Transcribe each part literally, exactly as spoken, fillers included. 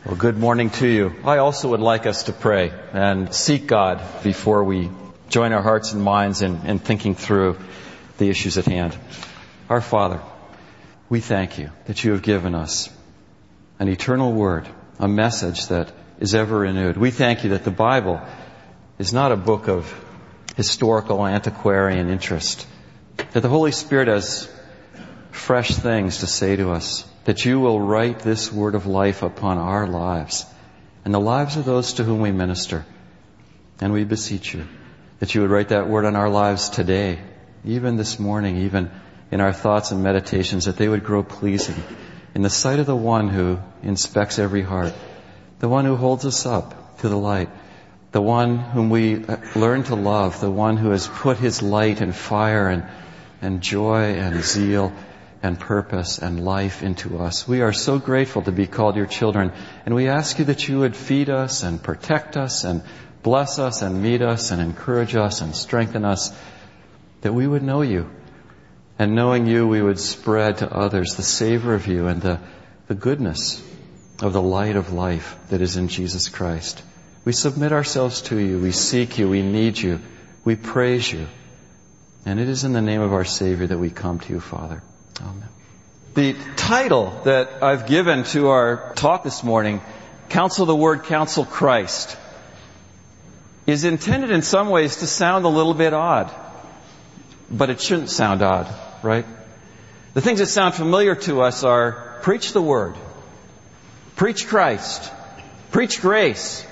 Well, good morning to you. I also would like us to pray and seek God before we join our hearts and minds in, in thinking through the issues at hand. Our Father, we thank you that you have given us an eternal word, a message that is ever renewed. We thank you that the Bible is not a book of historical antiquarian interest, that the Holy Spirit has fresh things to say to us, that you will write this word of life upon our lives and the lives of those to whom we minister. And we beseech you that you would write that word on our lives today, even this morning, even in our thoughts and meditations, that they would grow pleasing in the sight of the one who inspects every heart, the one who holds us up to the light, the one whom we learn to love, the one who has put his light and fire and, and joy and zeal and purpose and life into us. We are so grateful to be called your children, and we ask you that you would feed us and protect us and bless us and meet us and encourage us and strengthen us, that we would know you, and knowing you we would spread to others the savor of you and the, the goodness of the light of life that is in Jesus Christ. We submit ourselves to you, we seek you, we need you, we praise you, and it is in the name of our Savior that we come to you, Father. Amen. The title that I've given to our talk this morning, Counsel the Word, Counsel Christ, is intended in some ways to sound a little bit odd. But it shouldn't sound odd, right? The things that sound familiar to us are preach the Word, preach Christ, preach grace.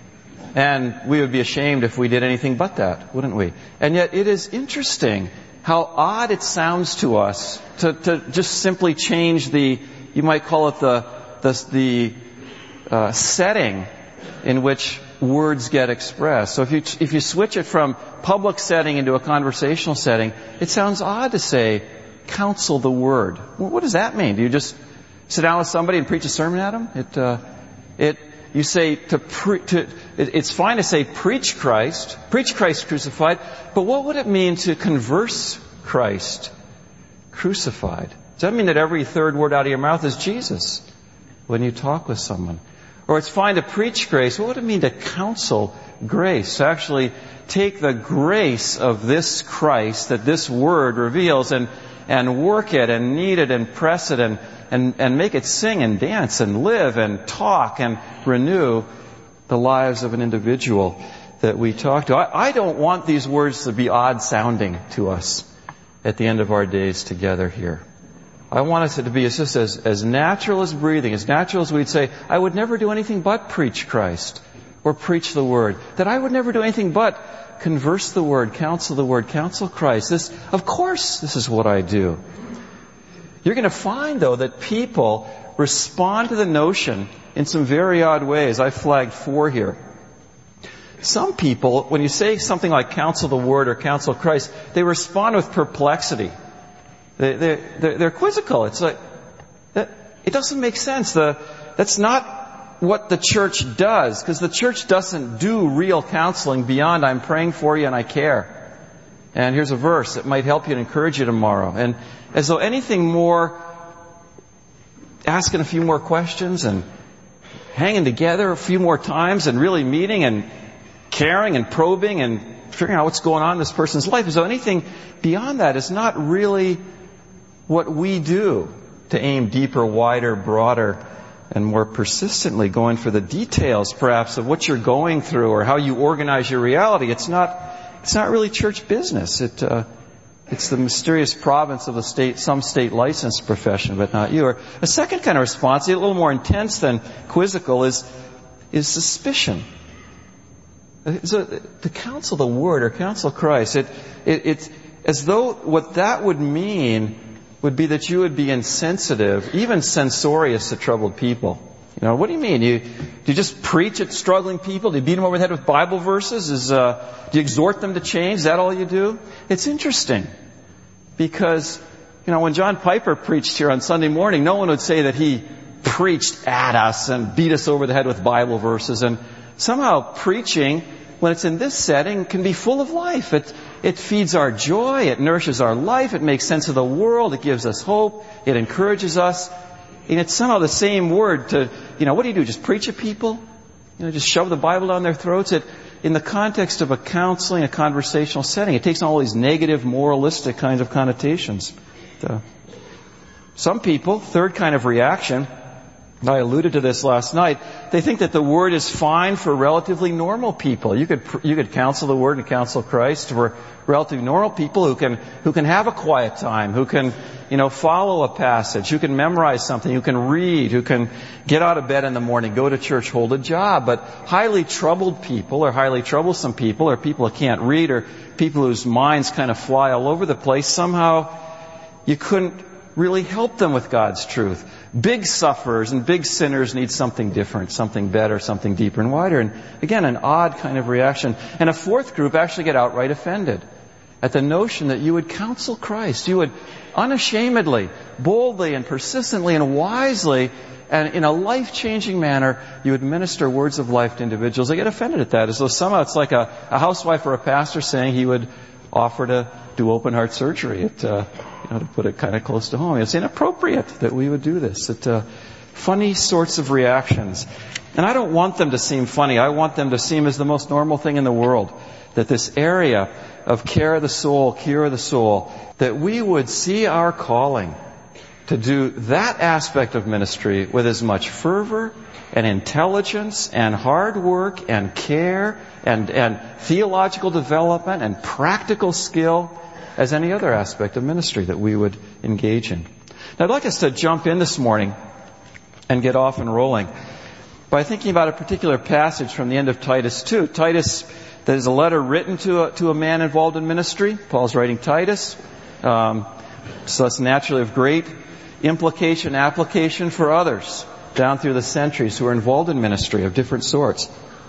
And we would be ashamed if we did anything but that, wouldn't we? And yet it is interesting how odd it sounds to us to, to just simply change the, you might call it the, the, the uh, setting in which words get expressed. So if you, if you switch it from public setting into a conversational setting, it sounds odd to say, counsel the Word. Well, what does that mean? Do you just sit down with somebody and preach a sermon at them? It, uh, it, you say to, pre- to it, it's fine to say preach Christ, preach Christ crucified, but what would it mean to converse Christ crucified? Does that mean that every third word out of your mouth is Jesus when you talk with someone? Or it's fine to preach grace. What would it mean to counsel grace? To actually take the grace of this Christ that this Word reveals and, and work it and knead it and press it and, and, and make it sing and dance and live and talk and renew the lives of an individual that we talk to. I, I don't want these words to be odd sounding to us at the end of our days together here. I want us to be just as, as natural as breathing, as natural as we'd say, I would never do anything but preach Christ or preach the Word. That I would never do anything but converse the Word, counsel the Word, counsel Christ. This, of course, this is what I do. You're going to find, though, that people respond to the notion in some very odd ways. I flagged four here. Some people, when you say something like counsel the Word or counsel Christ, they respond with perplexity. They, they, they're, they're quizzical. It's like, that, it doesn't make sense. The, that's not what the church does, because the church doesn't do real counseling beyond I'm praying for you and I care. And here's a verse that might help you and encourage you tomorrow. And as though anything more, asking a few more questions and hanging together a few more times and really meeting and caring and probing and figuring out what's going on in this person's life, as though anything beyond that is not really what we do to aim deeper, wider, broader, and more persistently going for the details, perhaps, of what you're going through or how you organize your reality. It's not, it's not really church business. It, uh, it's the mysterious province of the state, some state licensed profession, but not you. Or a second kind of response, a little more intense than quizzical, is, is suspicion. So to counsel the Word or counsel Christ, it, it, it's as though what that would mean would be that you would be insensitive, even censorious to troubled people. You know, what do you mean? You, do you just preach at struggling people? Do you beat them over the head with Bible verses? Is, uh, do you exhort them to change? Is that all you do? It's interesting because, you know, when John Piper preached here on Sunday morning, no one would say that he preached at us and beat us over the head with Bible verses. And somehow preaching, when it's in this setting, can be full of life. It, it feeds our joy. It nourishes our life. It makes sense of the world. It gives us hope. It encourages us. And it's somehow the same word to, you know, what do you do? Just preach at people? You know, just shove the Bible down their throats? It, in the context of a counseling, a conversational setting, it takes on all these negative, moralistic kinds of connotations. So, some people, third kind of reaction, I alluded to this last night, they think that the Word is fine for relatively normal people. You could you could counsel the Word and counsel Christ for relatively normal people who can who can have a quiet time, who can, you know, follow a passage, who can memorize something, who can read, who can get out of bed in the morning, go to church, hold a job. But highly troubled people or highly troublesome people or people who can't read or people whose minds kind of fly all over the place, somehow you couldn't really help them with God's truth. Big sufferers and big sinners need something different, something better, something deeper and wider. And again, an odd kind of reaction. And a fourth group actually get outright offended at the notion that you would counsel Christ. You would unashamedly, boldly and persistently and wisely and in a life-changing manner, you would minister words of life to individuals. They get offended at that, as though somehow it's like a, a housewife or a pastor saying he would offer to do open-heart surgery at, uh, you know, to put it kind of close to home. It's inappropriate that we would do this. It, uh, funny sorts of reactions. And I don't want them to seem funny. I want them to seem as the most normal thing in the world. That this area of care of the soul, cure of the soul, that we would see our calling to do that aspect of ministry with as much fervor and intelligence and hard work and care and, and theological development and practical skill as any other aspect of ministry that we would engage in. Now, I'd like us to jump in this morning and get off and rolling by thinking about a particular passage from the end of Titus two. Titus, that is a letter written to a, to a man involved in ministry. Paul's writing Titus. Um, so that's naturally of great implication, application for others down through the centuries who are involved in ministry of different sorts.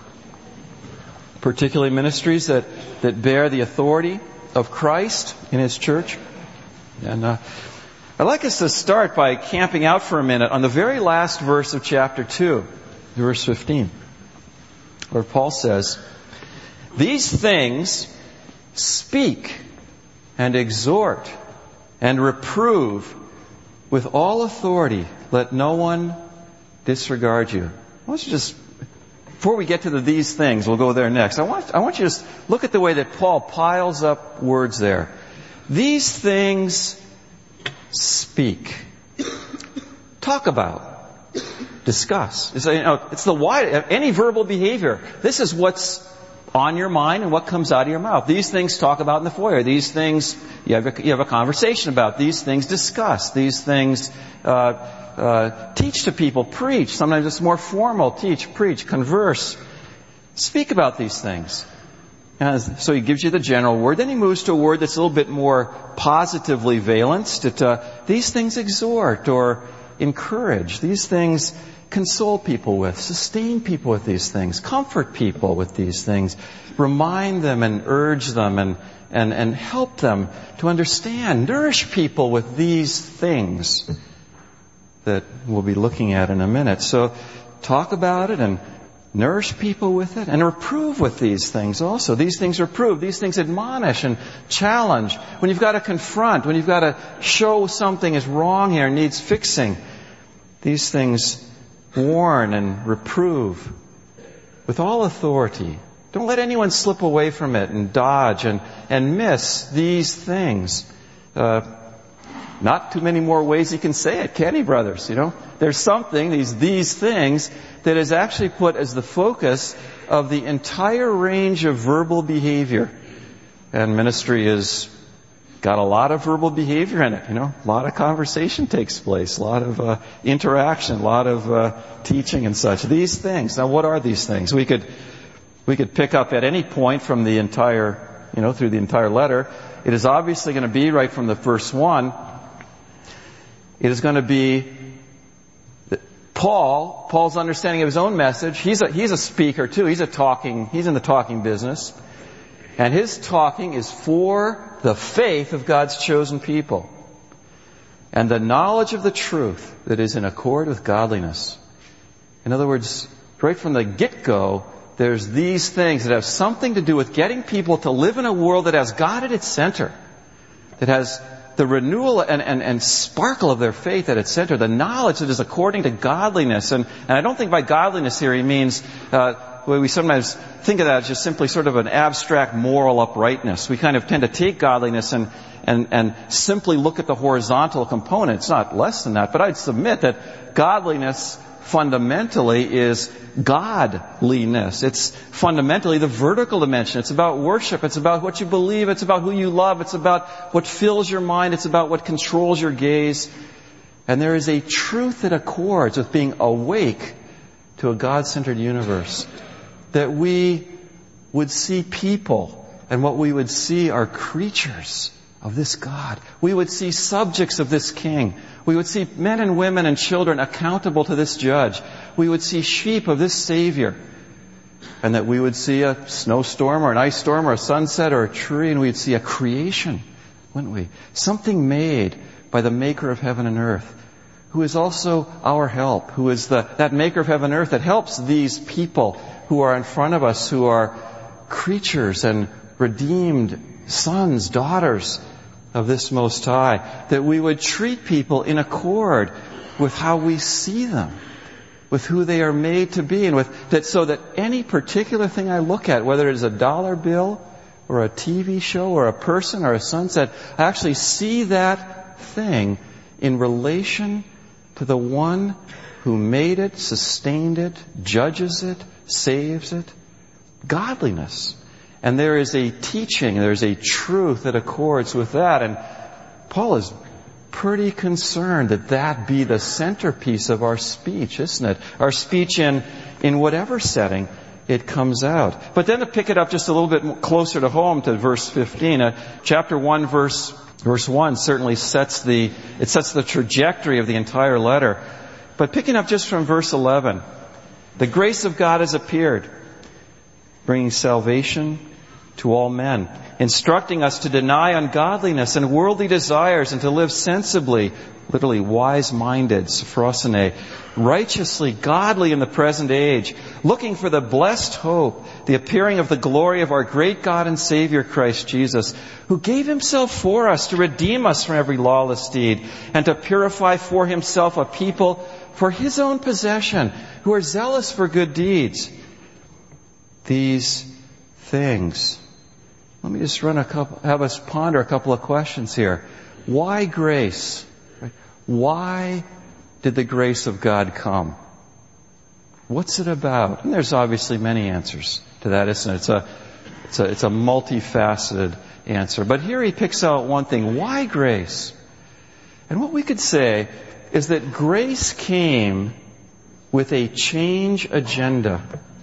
Particularly ministries that, that bear the authority of Christ in His church. And uh, I'd like us to start by camping out for a minute on the very last verse of chapter two, verse fifteen, where Paul says, "These things speak and exhort and reprove with all authority. Let no one disregard you." I want you to just, before we get to the these things, we'll go there next. I want, I want you to just look at the way that Paul piles up words there. These things speak. Talk about. Discuss. It's, you know, it's the wide, any verbal behavior. This is what's on your mind and what comes out of your mouth. These things talk about in the foyer. These things you have a, you have a conversation about. These things discuss. These things uh, uh, teach to people, preach. Sometimes it's more formal. Teach, preach, converse. Speak about these things. And so he gives you the general word. Then he moves to a word that's a little bit more positively valenced. That uh, these things exhort or encourage. These things console people with, sustain people with these things, comfort people with these things, remind them and urge them and, and, and help them to understand, nourish people with these things that we'll be looking at in a minute. So talk about it and nourish people with it and reprove with these things also. These things reprove. These things admonish and challenge. When you've got to confront, when you've got to show something is wrong here and needs fixing, these things warn and reprove with all authority. Don't let anyone slip away from it and dodge and, and miss these things. Uh, not too many more ways he can say it, can he, brothers? You know, there's something, these, these things, that is actually put as the focus of the entire range of verbal behavior. And ministry is got a lot of verbal behavior in it, you know. A lot of conversation takes place, a lot of uh, interaction, a lot of uh, teaching and such. These things. Now, what are these things? We could we could pick up at any point from the entire, you know, through the entire letter. It is obviously going to be right from the verse one. It is going to be Paul, Paul's understanding of his own message. He's a he's a speaker too. He's a talking. He's in the talking business, and his talking is for the faith of God's chosen people and the knowledge of the truth that is in accord with godliness. In other words, right from the get-go, there's these things that have something to do with getting people to live in a world that has God at its center, that has the renewal and, and, and sparkle of their faith at its center, the knowledge that is according to godliness. And, and I don't think by godliness here he means, uh, well, we sometimes think of that as just simply sort of an abstract moral uprightness. We kind of tend to take godliness and, and, and simply look at the horizontal component. It's not less than that, but I'd submit that godliness fundamentally is godliness. It's fundamentally the vertical dimension. It's about worship. It's about what you believe. It's about who you love. It's about what fills your mind. It's about what controls your gaze. And there is a truth that accords with being awake to a God-centered universe, that we would see people, and what we would see are creatures of this God. We would see subjects of this King. We would see men and women and children accountable to this Judge. We would see sheep of this Savior. And that we would see a snowstorm or an ice storm or a sunset or a tree, and we'd see a creation, wouldn't we? Something made by the Maker of heaven and earth, who is also our help, who is the that Maker of heaven and earth that helps these people who are in front of us, who are creatures and redeemed sons, daughters of this Most High, that we would treat people in accord with how we see them, with who they are made to be, and with that, so that any particular thing I look at, whether it is a dollar bill or a T V show or a person or a sunset, I actually see that thing in relation to the one who made it, sustained it, judges it, saves it. Godliness. And there is a teaching, there is a truth that accords with that. And Paul is pretty concerned that that be the centerpiece of our speech, isn't it? Our speech in, in whatever setting it comes out. But then to pick it up just a little bit closer to home to verse fifteen, uh, chapter one, verse verse one certainly sets the, it sets the trajectory of the entire letter. But picking up just from verse eleven, the grace of God has appeared, bringing salvation to all men, instructing us to deny ungodliness and worldly desires and to live sensibly, literally wise-minded, sophrosine, righteously, godly in the present age, looking for the blessed hope, the appearing of the glory of our great God and Savior Christ Jesus, who gave Himself for us to redeem us from every lawless deed and to purify for Himself a people for His own possession, who are zealous for good deeds. These things. Let me just run a couple, have us ponder a couple of questions here. Why grace? Why did the grace of God come? What's it about? And there's obviously many answers to that, isn't it? It's a, it's a, it's a multifaceted answer. But here he picks out one thing. Why grace? And what we could say is that grace came with a change agenda.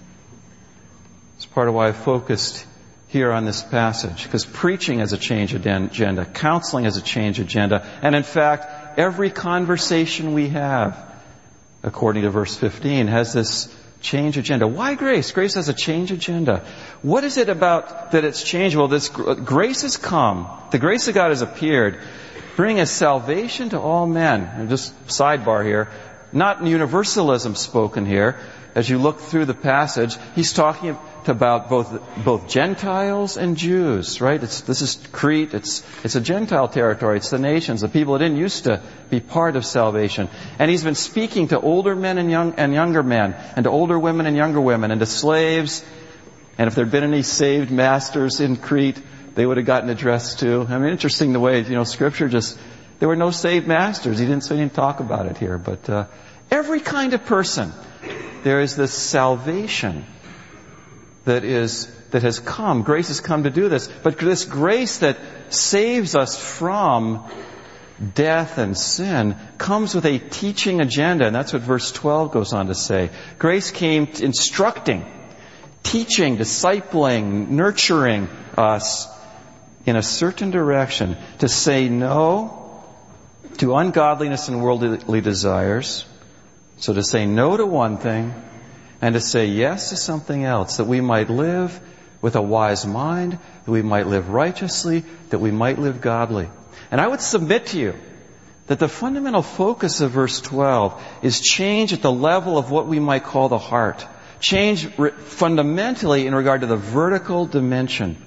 It's part of why I focused here on this passage, because preaching has a change agenda, counseling has a change agenda, and in fact, every conversation we have, according to verse fifteen, has this change agenda. Why grace? Grace has a change agenda. What is it about that it's changed? Well, this grace has come. The grace of God has appeared, bringing a salvation to all men. And just sidebar here, not universalism spoken here. As you look through the passage, he's talking about both both Gentiles and Jews, right? It's, this is Crete. It's it's a Gentile territory. It's the nations, the people that didn't used to be part of salvation. And he's been speaking to older men and young and younger men, and to older women and younger women, and to slaves. And if there'd been any saved masters in Crete, they would have gotten addressed too. I mean, interesting the way, you know, Scripture just, there were no saved masters. He didn't, so he didn't talk about it here. But uh, every kind of person, there is this salvation that is that has come. Grace has come to do this. But this grace that saves us from death and sin comes with a teaching agenda. And that's what verse twelve goes on to say. Grace came instructing, teaching, discipling, nurturing us in a certain direction to say no to ungodliness and worldly desires. So to say no to one thing and to say yes to something else, that we might live with a wise mind, that we might live righteously, that we might live godly. And I would submit to you that the fundamental focus of verse twelve is change at the level of what we might call the heart. Change re- fundamentally in regard to the vertical dimension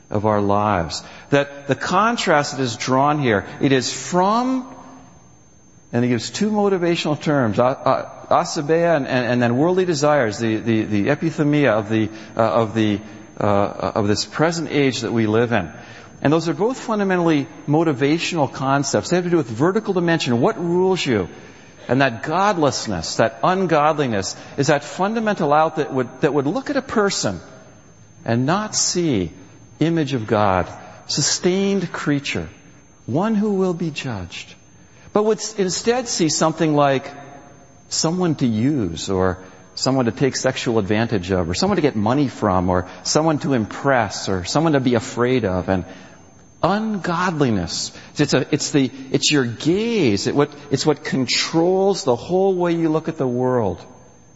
of our lives. That the contrast that is drawn here, it is from, and he gives two motivational terms, asabeia and, and, and then worldly desires, the, the, the epithemia of the, uh, of the, uh, of this present age that we live in. And those are both fundamentally motivational concepts. They have to do with vertical dimension. What rules you? And that godlessness, that ungodliness, is that fundamental out that would, that would look at a person and not see image of God, sustained creature, one who will be judged, but would instead see something like someone to use, or someone to take sexual advantage of, or someone to get money from, or someone to impress, or someone to be afraid of. And ungodliness, it's a, it's the, it's your gaze. It what, it's what controls the whole way you look at the world.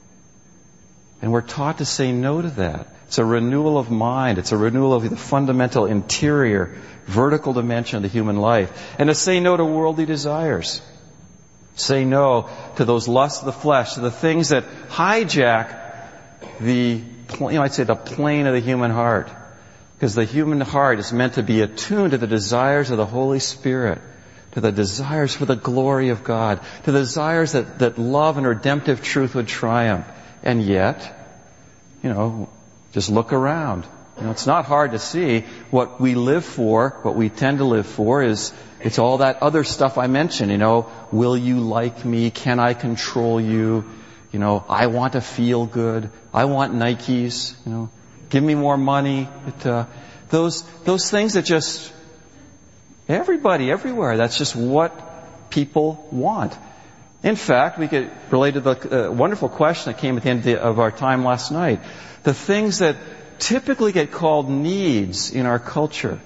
And we're taught to say no to that. It's a renewal of mind. It's a renewal of the fundamental interior, vertical dimension of the human life. And to say no to worldly desires. Say no to those lusts of the flesh, to the things that hijack the, you know, I'd say the plane of the human heart. Because the human heart is meant to be attuned to the desires of the Holy Spirit, to the desires for the glory of God, to the desires that, that love and redemptive truth would triumph. And yet, you know, just look around. You know, it's not hard to see what we live for, what we tend to live for is, it's all that other stuff I mentioned, you know, will you like me? Can I control you? You know, I want to feel good. I want Nikes, you know. Give me more money. It, uh, those those things that just everybody, everywhere. That's just what people want. In fact, we could relate to the uh, wonderful question that came at the end of, the, of our time last night. The things that typically get called needs in our culture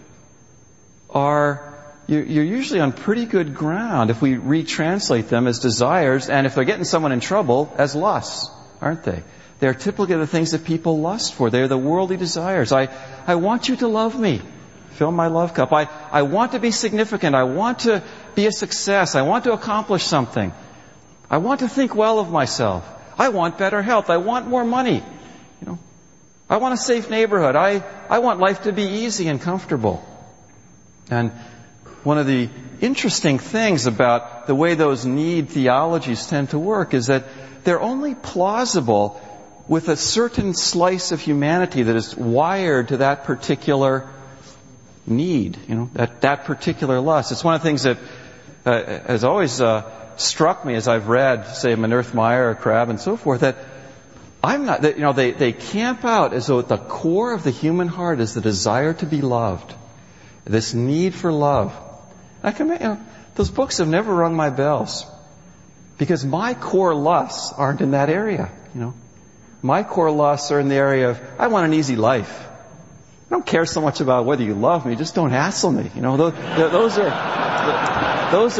are you're, you're usually on pretty good ground if we retranslate them as desires, and if they're getting someone in trouble, as lusts, aren't they? They're typically the things that people lust for. They're the worldly desires. I, I want you to love me. Fill my love cup. I, I want to be significant. I want to be a success. I want to accomplish something. I want to think well of myself. I want better health. I want more money. You know, I want a safe neighborhood. I, I want life to be easy and comfortable. And one of the interesting things about the way those need theologies tend to work is that they're only plausible with a certain slice of humanity that is wired to that particular need, you know, that, that particular lust. It's one of the things that uh, has always uh, struck me as I've read, say, Manurth Meyer or Crabb and so forth, that I'm not, that, you know, they, they camp out as though at the core of the human heart is the desire to be loved. This need for love. I can, you know, those books have never rung my bells. Because my core lusts aren't in that area, you know. My core lusts are in the area of, I want an easy life. I don't care so much about whether you love me, just don't hassle me. You know, those, those are, those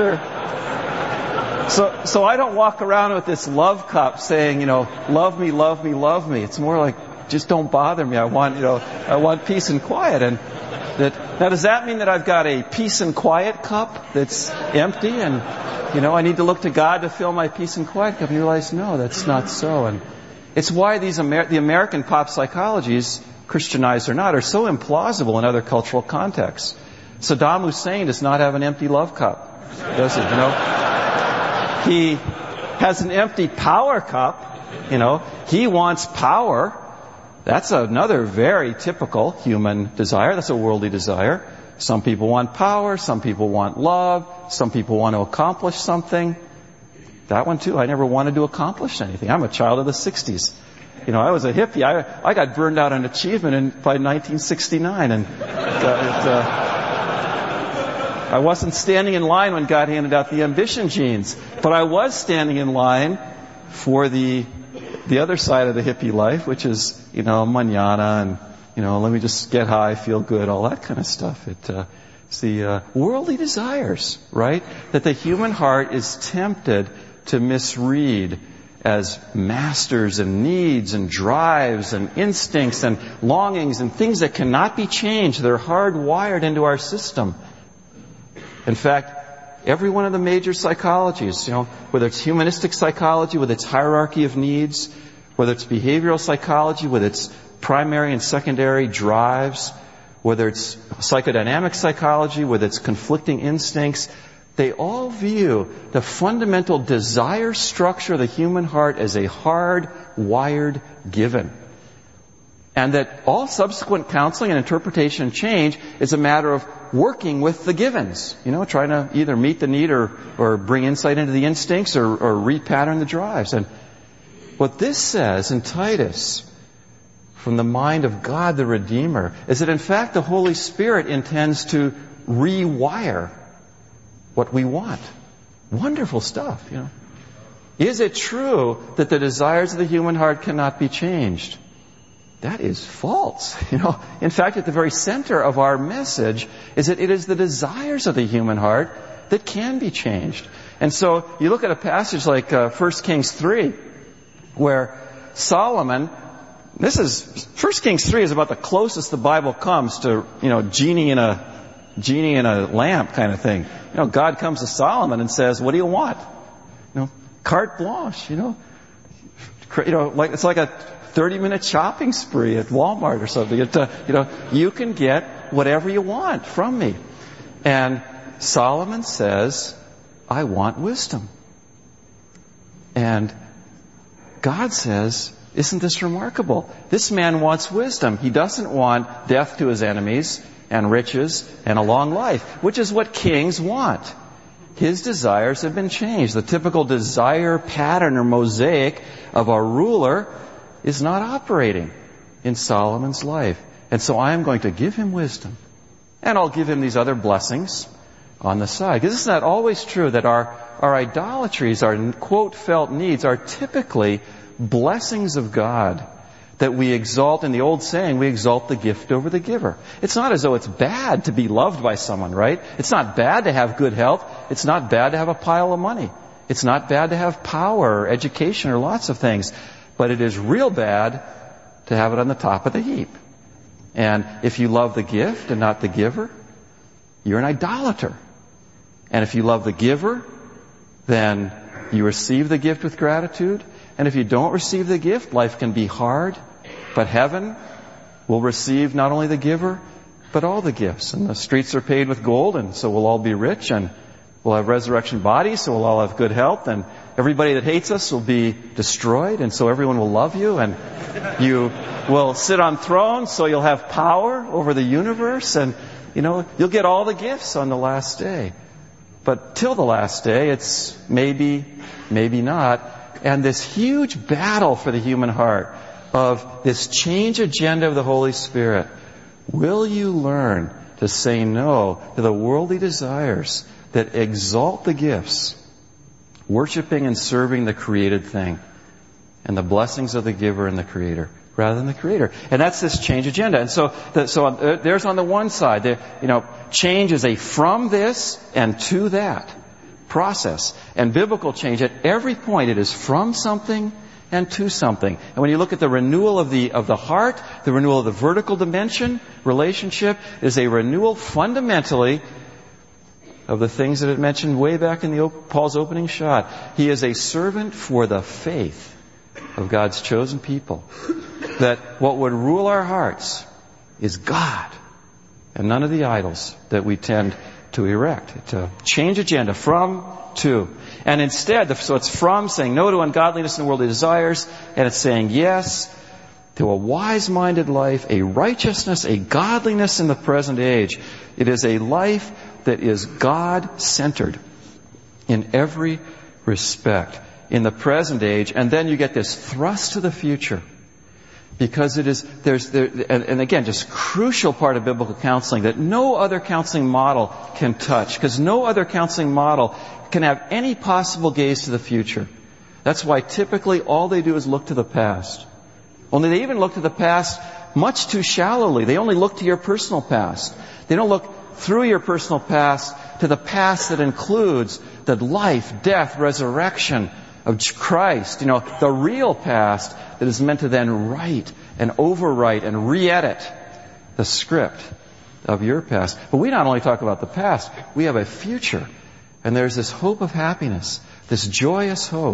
are, so, so I don't walk around with this love cup saying, you know, love me, love me, love me. It's more like, just don't bother me. I want, you know, I want peace and quiet. And that, now does that mean that I've got a peace and quiet cup that's empty and, you know, I need to look to God to fill my peace and quiet cup? And you realize, no, that's not so. And it's why these Amer- the American pop psychologies, Christianized or not, are so implausible in other cultural contexts. Saddam Hussein does not have an empty love cup, does he? You know, he has an empty power cup. You know, he wants power. That's another very typical human desire. That's a worldly desire. Some people want power. Some people want love. Some people want to accomplish something. That one too. I never wanted to accomplish anything. I'm a child of the sixties. You know, I was a hippie. I I got burned out on achievement in, by nineteen sixty-nine, and uh, it, uh, I wasn't standing in line when God handed out the ambition genes, but I was standing in line for the the other side of the hippie life, which is, you know, mañana and, you know, let me just get high, feel good, all that kind of stuff. It uh, it's the uh, worldly desires, right? That the human heart is tempted to misread as masters and needs and drives and instincts and longings and things that cannot be changed. They're hardwired into our system. In fact, every one of the major psychologies, you know, whether it's humanistic psychology with its hierarchy of needs, whether it's behavioral psychology with its primary and secondary drives, whether it's psychodynamic psychology, whether it's conflicting instincts, they all view the fundamental desire structure of the human heart as a hard-wired given. And that all subsequent counseling and interpretation and change is a matter of working with the givens. You know, trying to either meet the need or, or bring insight into the instincts or, or repattern the drives. And what this says in Titus, from the mind of God the Redeemer, is that in fact the Holy Spirit intends to rewire what we want. Wonderful stuff, you know. Is it true that the desires of the human heart cannot be changed? That is false. You know, in fact, at the very center of our message is that it is the desires of the human heart that can be changed. And so you look at a passage like uh, First Kings three, where Solomon, this is, First Kings three is about the closest the Bible comes to, you know, genie in a, genie in a lamp kind of thing. You know, God comes to Solomon and says, what do you want? You know, carte blanche, you know. You know, like, it's like a thirty minute shopping spree at Walmart or something. It, uh, you know, you can get whatever you want from me. And Solomon says, I want wisdom. And God says, isn't this remarkable? This man wants wisdom. He doesn't want death to his enemies and riches and a long life, which is what kings want. His desires have been changed. The typical desire pattern or mosaic of a ruler is not operating in Solomon's life. And so I am going to give him wisdom. And I'll give him these other blessings on the side. Because isn't that always true that our, our idolatries, our quote felt needs are typically blessings of God that we exalt. In the old saying, we exalt the gift over the giver. It's not as though it's bad to be loved by someone, right? It's not bad to have good health. It's not bad to have a pile of money. It's not bad to have power or education or lots of things. But it is real bad to have it on the top of the heap. And if you love the gift and not the giver, you're an idolater. And if you love the giver, then you receive the gift with gratitude. And if you don't receive the gift, life can be hard. But heaven will receive not only the giver, but all the gifts. And the streets are paved with gold, and so we'll all be rich, and we'll have resurrection bodies, so we'll all have good health, and everybody that hates us will be destroyed, and so everyone will love you, and you will sit on thrones, so you'll have power over the universe, and, you know, you'll get all the gifts on the last day. But till the last day, it's maybe, maybe not. And this huge battle for the human heart of this change agenda of the Holy Spirit. Will you learn to say no to the worldly desires that exalt the gifts, worshiping and serving the created thing, and the blessings of the giver and the creator, rather than the creator? And that's this change agenda. And so, the, so uh, there's on the one side, the, you know, change is a from this and to that process. And biblical change, at every point, it is from something and to something. And when you look at the renewal of the of the heart, the renewal of the vertical dimension, relationship, is a renewal fundamentally of the things that it mentioned way back in the Paul's opening shot. He is a servant for the faith of God's chosen people. That what would rule our hearts is God and none of the idols that we tend to erect. It's a change agenda from to. And instead, so it's from saying no to ungodliness and worldly desires, and it's saying yes to a wise-minded life, a righteousness, a godliness in the present age. It is a life that is God-centered in every respect in the present age. And then you get this thrust to the future. Because it is, there's, there, and, and again, just crucial part of biblical counseling that no other counseling model can touch. Because no other counseling model can have any possible gaze to the future. That's why typically all they do is look to the past. Only they even look to the past much too shallowly. They only look to your personal past. They don't look through your personal past to the past that includes the life, death, resurrection of Christ. You know, the real past that is meant to then write and overwrite and re-edit the script of your past. But we not only talk about the past, we have a future. And there's this hope of happiness, this joyous hope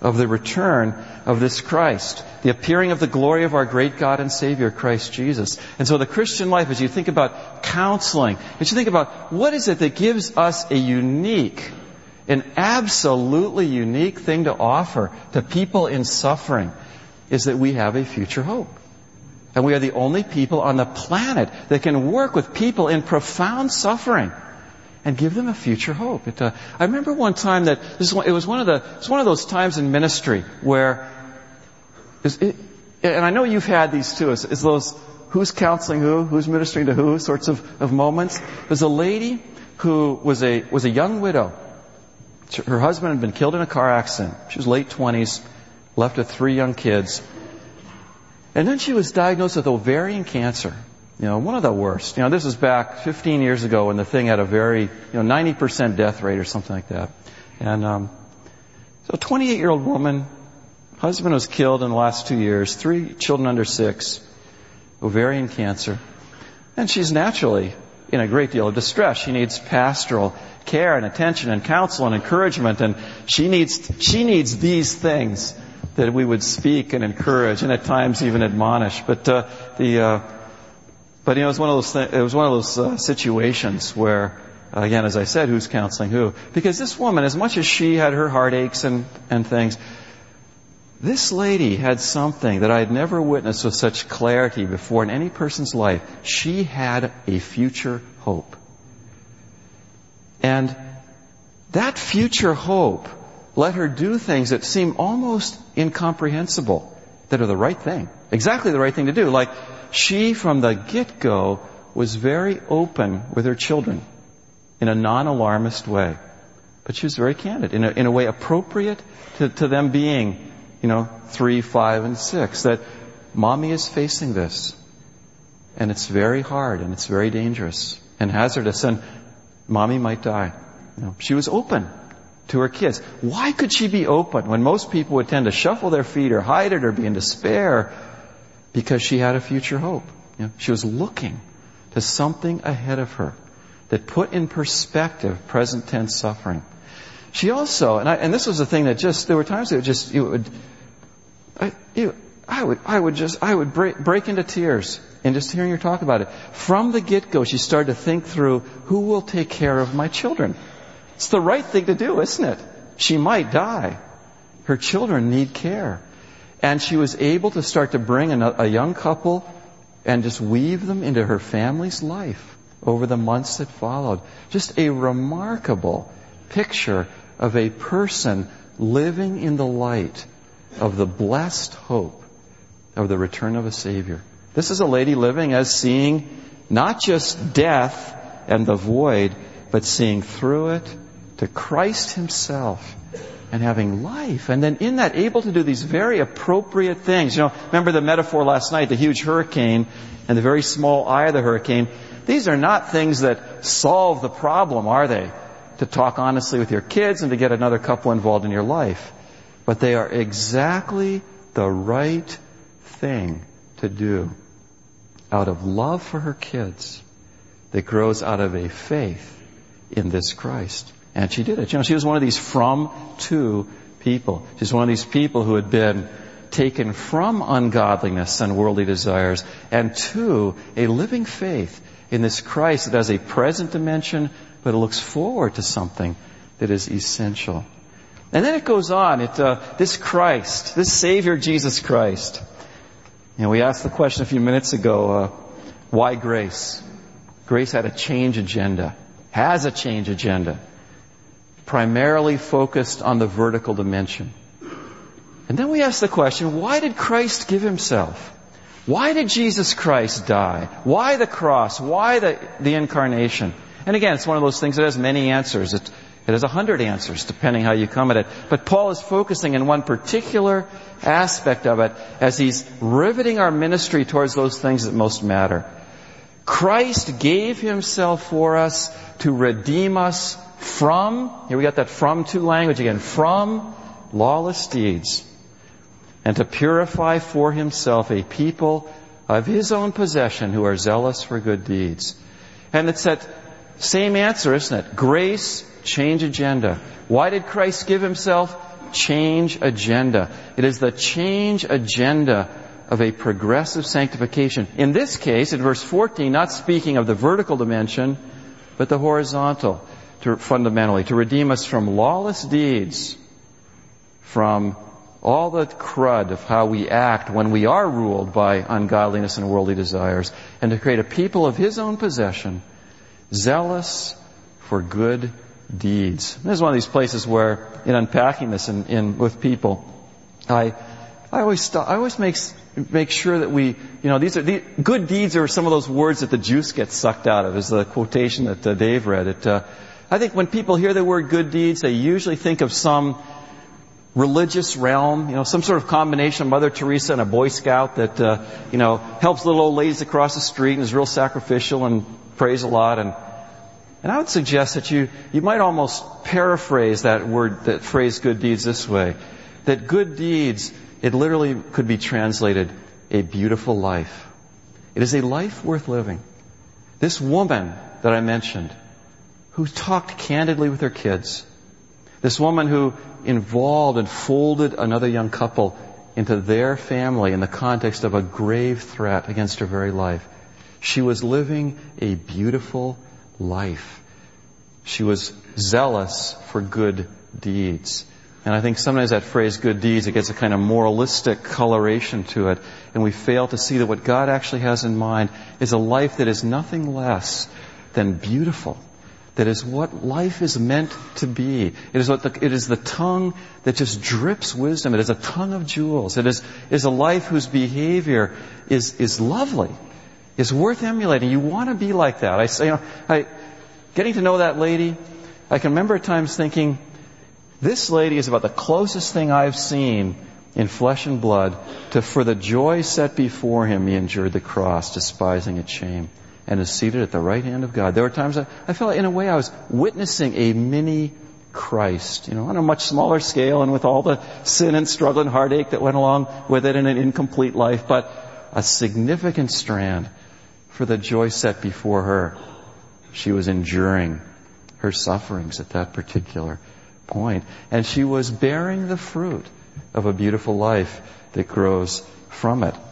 of the return of this Christ, the appearing of the glory of our great God and Savior, Christ Jesus. And so the Christian life, as you think about counseling, as you think about what is it that gives us a unique, an absolutely unique thing to offer to people in suffering, is that we have a future hope. And we are the only people on the planet that can work with people in profound suffering and give them a future hope. It, uh, I remember one time that this is one, it was one of the it's one of those times in ministry where, it, and I know you've had these too. It's, it's those who's counseling who, who's ministering to who sorts of, of moments. There's a lady who was a was a young widow. Her husband had been killed in a car accident. She was late twenties, left with three young kids, and then she was diagnosed with ovarian cancer. You know, one of the worst. You know, this is back fifteen years ago when the thing had a very, you know, ninety percent death rate or something like that. And, um, so a twenty-eight-year-old woman, husband was killed in the last two years, three children under six, ovarian cancer. And she's naturally in a great deal of distress. She needs pastoral care and attention and counsel and encouragement. And she needs, she needs these things that we would speak and encourage and at times even admonish. But, uh, the, uh, But, you know, it was one of those, th- it was one of those uh, situations where, uh, again, as I said, who's counseling who? Because this woman, as much as she had her heartaches and, and things, this lady had something that I had never witnessed with such clarity before in any person's life. She had a future hope. And that future hope let her do things that seem almost incomprehensible, that are the right thing. Exactly the right thing to do. Like, she, from the get-go, was very open with her children in a non-alarmist way. But she was very candid, in a, in a way appropriate to, to them being, you know, three, five, and six, that Mommy is facing this. And it's very hard, and it's very dangerous and hazardous, and Mommy might die. You know, she was open to her kids. Why could she be open when most people would tend to shuffle their feet or hide it or be in despair? Because she had a future hope. You know, she was looking to something ahead of her that put in perspective present tense suffering. She also, and, I, and this was the thing that just, there were times that it just, it would, I, it, I would, I would just, I would break, break into tears in just hearing her talk about it. From the get-go, she started to think through, who will take care of my children? It's the right thing to do, isn't it? She might die. Her children need care. And she was able to start to bring a, a young couple and just weave them into her family's life over the months that followed. Just a remarkable picture of a person living in the light of the blessed hope of the return of a Savior. This is a lady living as seeing not just death and the void, but seeing through it to Christ Himself and having life. And then in that, able to do these very appropriate things. You know, remember the metaphor last night, the huge hurricane and the very small eye of the hurricane. These are not things that solve the problem, are they? To talk honestly with your kids and to get another couple involved in your life. But they are exactly the right thing to do out of love for her kids that grows out of a faith in this Christ. And she did it. You know, she was one of these from to people. She's one of these people who had been taken from ungodliness and worldly desires and to a living faith in this Christ that has a present dimension, but it looks forward to something that is essential. And then it goes on. It, uh, this Christ, this Savior Jesus Christ. You know, we asked the question a few minutes ago, uh, why grace? Grace had a change agenda, has a change agenda, primarily focused on the vertical dimension. And then we ask the question, why did Christ give Himself? Why did Jesus Christ die? Why the cross? Why the, the incarnation? And again, it's one of those things that has many answers. It, it has a hundred answers, depending how you come at it. But Paul is focusing in one particular aspect of it as he's riveting our ministry towards those things that most matter. Christ gave Himself for us to redeem us from, here we got that from to language again, from lawless deeds, and to purify for Himself a people of His own possession who are zealous for good deeds. And it's that same answer, isn't it? Grace, change agenda. Why did Christ give Himself? change agenda. It is the change agenda of a progressive sanctification. In this case, in verse fourteen, not speaking of the vertical dimension, but the horizontal, to, fundamentally, to redeem us from lawless deeds, from all the crud of how we act when we are ruled by ungodliness and worldly desires, and to create a people of His own possession, zealous for good deeds. This is one of these places where, in unpacking this in, in with people, I I always stop, I always make make sure that we, you know, these are the good deeds are some of those words that the juice gets sucked out of. Is the quotation that uh, Dave read. It. Uh, I think when people hear the word good deeds, they usually think of some religious realm, you know, some sort of combination of Mother Teresa and a Boy Scout that, uh, you know, helps little old ladies across the street and is real sacrificial and prays a lot. And and I would suggest that you you might almost paraphrase that word, that phrase, good deeds, this way: that good deeds, it literally could be translated a beautiful life. It is a life worth living. This woman that I mentioned, who talked candidly with her kids, this woman who involved and folded another young couple into their family in the context of a grave threat against her very life. She was living a beautiful life. She was zealous for good deeds. And I think sometimes that phrase, good deeds, it gets a kind of moralistic coloration to it. And we fail to see that what God actually has in mind is a life that is nothing less than beautiful. That is what life is meant to be. It is what the, it is the tongue that just drips wisdom. It is a tongue of jewels. It is, is a life whose behavior is, is lovely, is worth emulating. You want to be like that. I say, you know, I, getting to know that lady, I can remember at times thinking, this lady is about the closest thing I've seen in flesh and blood to, for the joy set before Him, He endured the cross, despising its shame, and is seated at the right hand of God. There were times I, I felt like, in a way, I was witnessing a mini Christ, you know, on a much smaller scale and with all the sin and struggle and heartache that went along with it in an incomplete life, but a significant strand for the joy set before her. She was enduring her sufferings at that particular point, and she was bearing the fruit of a beautiful life that grows from it.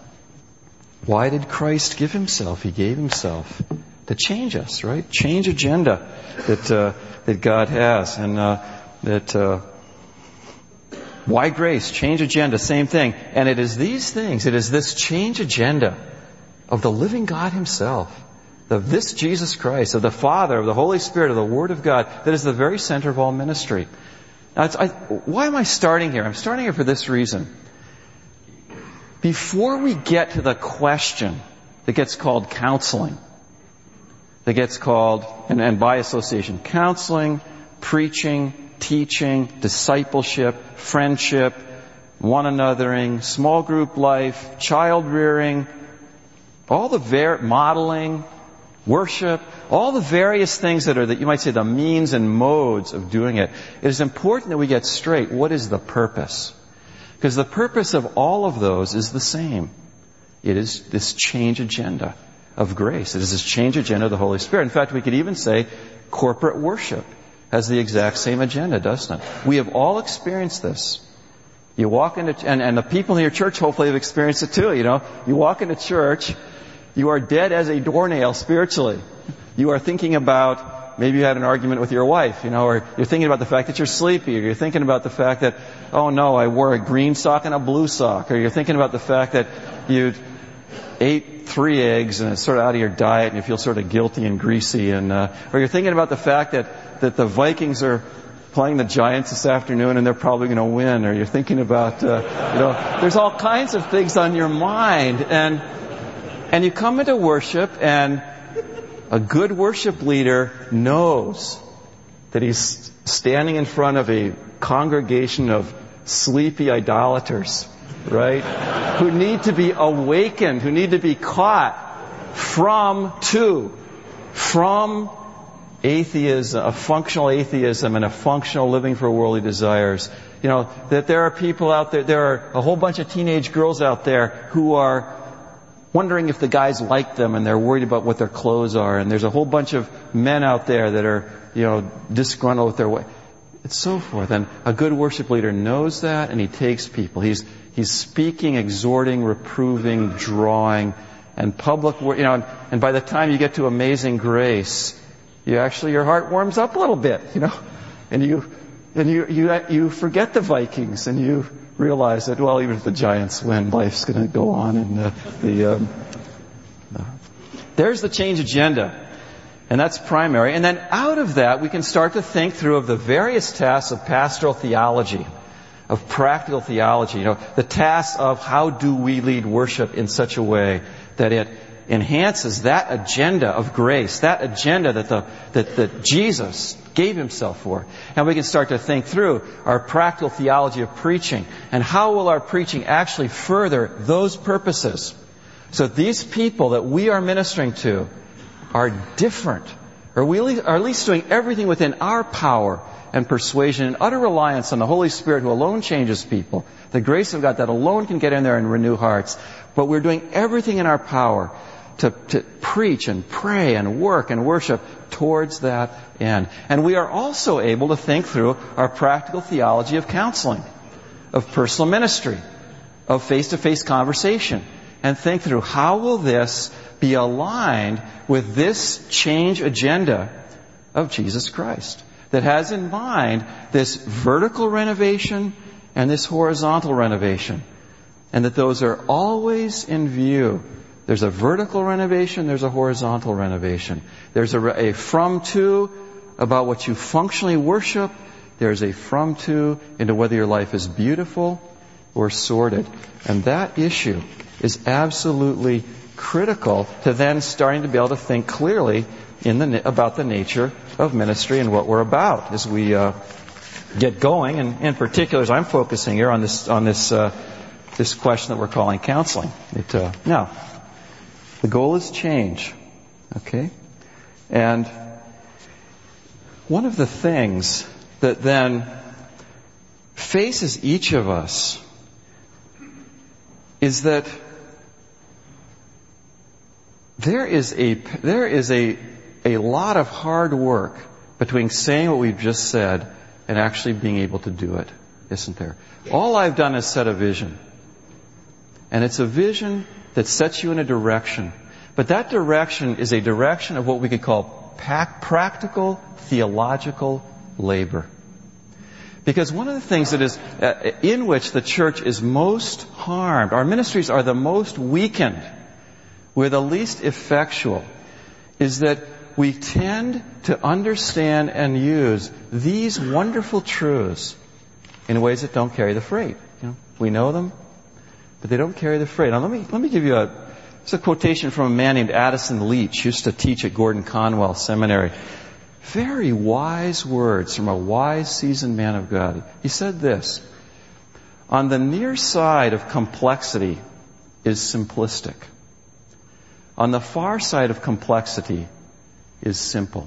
Why did Christ give Himself? He gave Himself to change us, right? Change agenda that uh, that God has, and uh, that uh, why grace? Change agenda, same thing. And it is these things. It is this change agenda of the living God Himself, of this Jesus Christ, of the Father, of the Holy Spirit, of the Word of God, that is the very center of all ministry. Now, it's, I, why am I starting here? I'm starting here for this reason. Before we get to the question that gets called counseling, that gets called, and, and by association, counseling, preaching, teaching, discipleship, friendship, one anothering, small group life, child rearing, all the var- modeling, worship, all the various things that are, that you might say, the means and modes of doing it. It is important that we get straight. What is the purpose? Because the purpose of all of those is the same. It is this change agenda of grace. It is this change agenda of the Holy Spirit. In fact, we could even say corporate worship has the exact same agenda, doesn't it? We have all experienced this. You walk into, and, and the people in your church hopefully have experienced it too, you know. You walk into church, you are dead as a doornail spiritually. You are thinking about, maybe you had an argument with your wife, you know, or you're thinking about the fact that you're sleepy, or you're thinking about the fact that, oh no, I wore a green sock and a blue sock, or you're thinking about the fact that you ate three eggs and it's sort of out of your diet and you feel sort of guilty and greasy, and uh, or you're thinking about the fact that, that the Vikings are playing the Giants this afternoon and they're probably going to win, or you're thinking about, uh, you know, there's all kinds of things on your mind, and and you come into worship, and a good worship leader knows that he's standing in front of a congregation of sleepy idolaters, right? Who need to be awakened, who need to be caught from, to, from atheism, a functional atheism and a functional living for worldly desires. You know, that there are people out there, there are a whole bunch of teenage girls out there who are wondering if the guys like them, and they're worried about what their clothes are. And there's a whole bunch of men out there that are, you know, disgruntled with their way. and so forth. And a good worship leader knows that, and he takes people. He's he's speaking, exhorting, reproving, drawing, and public. You know, and, and by the time you get to Amazing Grace, you actually your heart warms up a little bit. You know, and you and you you you forget the Vikings, and you realize that well, even if the Giants win, life's going to go on. And uh, the um, uh, there's the change agenda. And that's primary. And then out of that, we can start to think through of the various tasks of pastoral theology, of practical theology. You know, the task of how do we lead worship in such a way that it enhances that agenda of grace, that agenda that the that, that Jesus gave himself for. And we can start to think through our practical theology of preaching and how will our preaching actually further those purposes. So these people that we are ministering to are different, or we are at least doing everything within our power and persuasion and utter reliance on the Holy Spirit who alone changes people, the grace of God that alone can get in there and renew hearts. But we're doing everything in our power to, to preach and pray and work and worship towards that end. And we are also able to think through our practical theology of counseling, of personal ministry, of face-to-face conversation, and think through how will this be aligned with this change agenda of Jesus Christ that has in mind this vertical renovation and this horizontal renovation, and that those are always in view. There's a vertical renovation, there's a horizontal renovation. There's a, a from-to about what you functionally worship. There's a from-to into whether your life is beautiful or sordid. And that issue is absolutely critical to then starting to be able to think clearly in the, about the nature of ministry and what we're about as we uh, get going. And in particular, as I'm focusing here on this on this uh, this question that we're calling counseling. It, uh, now, the goal is change, okay? And one of the things that then faces each of us is that There is a there is a a lot of hard work between saying what we've just said and actually being able to do it, isn't there? All I've done is set a vision. And it's a vision that sets you in a direction. But that direction is a direction of what we could call practical theological labor. Because one of the things that is uh, in which the church is most harmed, our ministries are the most weakened, we're the least effectual, is that we tend to understand and use these wonderful truths in ways that don't carry the freight. You know, we know them, but they don't carry the freight. Now let me let me give you a it's a quotation from a man named Addison Leach, used to teach at Gordon Conwell Seminary. Very wise words from a wise, seasoned man of God. He said this: on the near side of complexity is simplistic. On the far side of complexity is simple.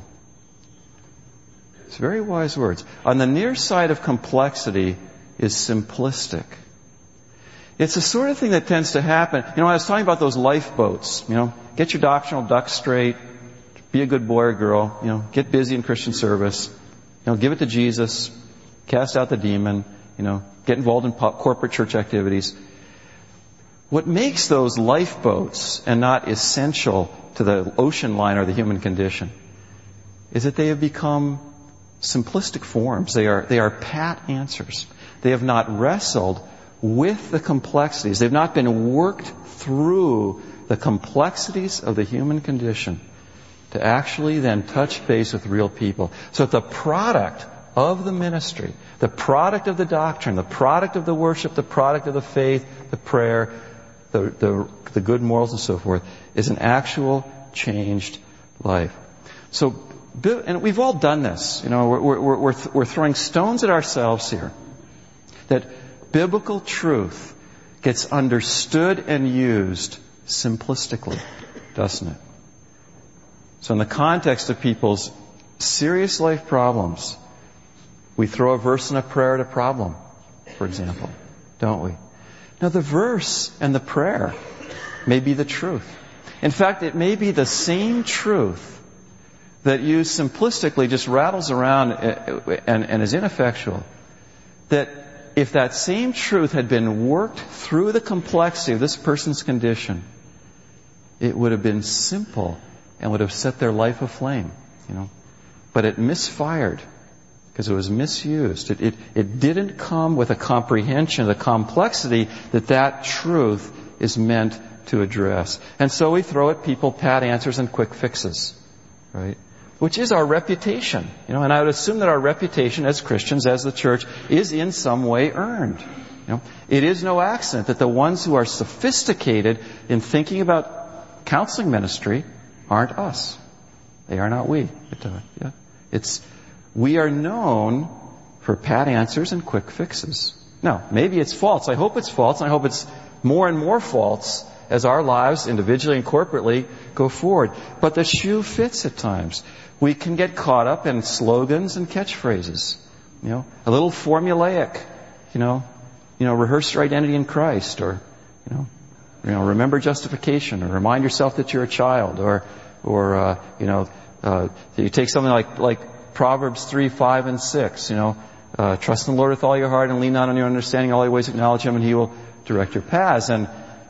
It's very wise words. On the near side of complexity is simplistic. It's the sort of thing that tends to happen. You know, I was talking about those lifeboats. You know, get your doctrinal ducks straight. Be a good boy or girl. You know, get busy in Christian service. You know, give it to Jesus. Cast out the demon. You know, get involved in corporate church activities. What makes those lifeboats and not essential to the ocean line or the human condition is that they have become simplistic forms. They are, they are pat answers. They have not wrestled with the complexities. They've not been worked through the complexities of the human condition to actually then touch base with real people. So that the product of the ministry, the product of the doctrine, the product of the worship, the product of the faith, the prayer, The, the, the good morals and so forth, is an actual changed life. So, and we've all done this. You know, we're, we're, we're, we're throwing stones at ourselves here. That biblical truth gets understood and used simplistically, doesn't it? So in the context of people's serious life problems, we throw a verse and a prayer at a problem, for example, don't we? Now, the verse and the prayer may be the truth. In fact, it may be the same truth that used simplistically just rattles around and, and is ineffectual. That if that same truth had been worked through the complexity of this person's condition, it would have been simple and would have set their life aflame, you know. But it misfired because it was misused. It, it, it didn't come with a comprehension of the complexity that that truth is meant to address. And so we throw at people pat answers and quick fixes, right? Which is our reputation, you know. And I would assume that our reputation as Christians, as the church, is in some way earned. You know, it is no accident that the ones who are sophisticated in thinking about counseling ministry aren't us. They are not we. But, uh, yeah. It's, we are known for pat answers and quick fixes. Now, maybe it's false. I hope it's false, and I hope it's more and more false as our lives, individually and corporately, go forward. But the shoe fits at times. We can get caught up in slogans and catchphrases. You know, a little formulaic. You know, you know, rehearse your identity in Christ, or you know, you know, remember justification, or remind yourself that you're a child, or, or uh, you know, uh, you take something like like Proverbs three, five, and six. You know, uh, trust in the Lord with all your heart and lean not on your understanding. All your ways acknowledge Him, and He will direct your paths. And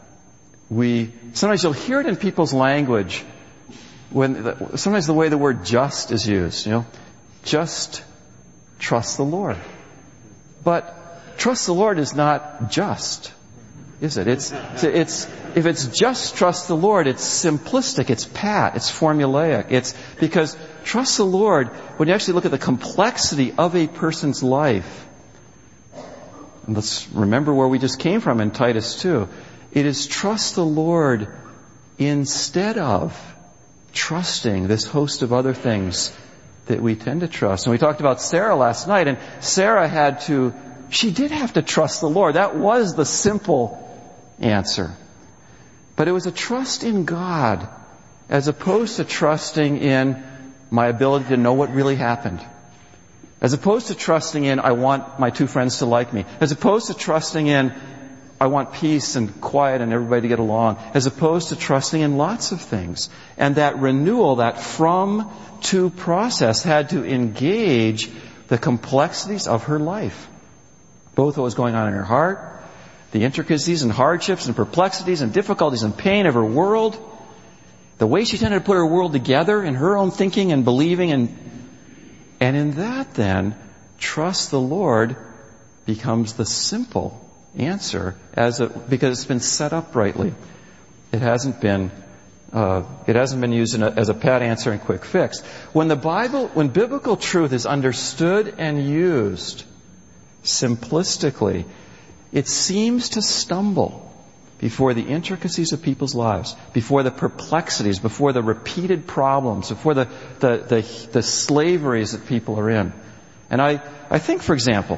we sometimes you'll hear it in people's language when the, sometimes the way the word "just" is used. You know, just trust the Lord, but trust the Lord is not just, is it? It's it's if it's just trust the Lord, it's simplistic, it's pat, it's formulaic. It's because trust the Lord, when you actually look at the complexity of a person's life. And let's remember where we just came from in Titus two. It is trust the Lord instead of trusting this host of other things that we tend to trust. And we talked about Sarah last night, and Sarah had to, she did have to trust the Lord. That was the simple answer. But it was a trust in God as opposed to trusting in my ability to know what really happened. As opposed to trusting in, I want my two friends to like me. As opposed to trusting in, I want peace and quiet and everybody to get along. As opposed to trusting in lots of things. And that renewal, that from to process had to engage the complexities of her life. Both what was going on in her heart, the intricacies and hardships and perplexities and difficulties and pain of her world, the way she tended to put her world together in her own thinking and believing, and and in that then, trust the Lord becomes the simple answer as a, because it's been set up rightly. It hasn't been uh, it hasn't been used in a, as a pat answer and quick fix. When the Bible, when biblical truth is understood and used simplistically, it seems to stumble before the intricacies of people's lives, before the perplexities, before the repeated problems, before the, the, the, the slaveries that people are in. And I, I think, for example,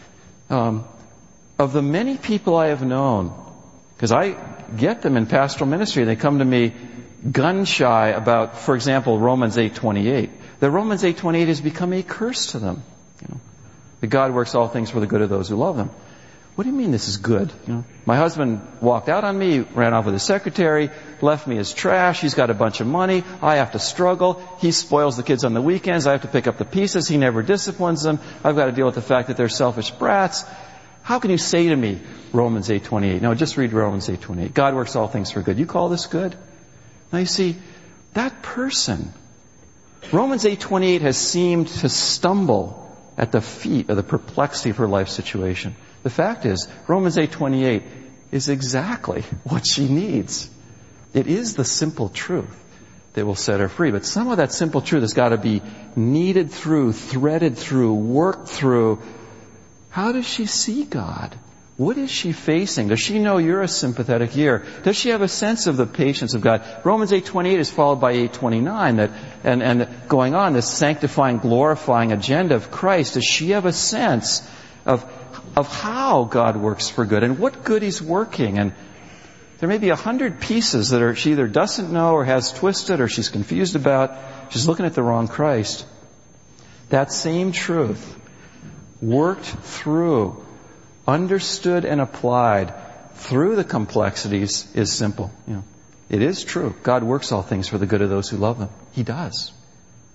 um, of the many people I have known, because I get them in pastoral ministry, they come to me gun shy about, for example, Romans eight twenty-eight. The Romans eight twenty-eight has become a curse to them. You know, that God works all things for the good of those who love Him. What do you mean this is good? You know, my husband walked out on me, ran off with his secretary, left me as trash. He's got a bunch of money. I have to struggle. He spoils the kids on the weekends. I have to pick up the pieces. He never disciplines them. I've got to deal with the fact that they're selfish brats. How can you say to me, Romans eight twenty-eight? No, just read Romans eight twenty-eight. God works all things for good. You call this good? Now you see, that person, Romans eight twenty-eight has seemed to stumble at the feet of the perplexity of her life situation. The fact is, Romans eight twenty-eight is exactly what she needs. It is the simple truth that will set her free. But some of that simple truth has got to be kneaded through, threaded through, worked through. How does she see God? What is she facing? Does she know you're a sympathetic ear? Does she have a sense of the patience of God? Romans eight twenty-eight is followed by eight twenty-nine, that, and, and going on, this sanctifying, glorifying agenda of Christ. Does she have a sense of of how God works for good and what good He's working? And there may be a hundred pieces that are she either doesn't know or has twisted or she's confused about. She's looking at the wrong Christ. That same truth, worked through, understood and applied through the complexities, is simple. You know, it is true. God works all things for the good of those who love Him. He does.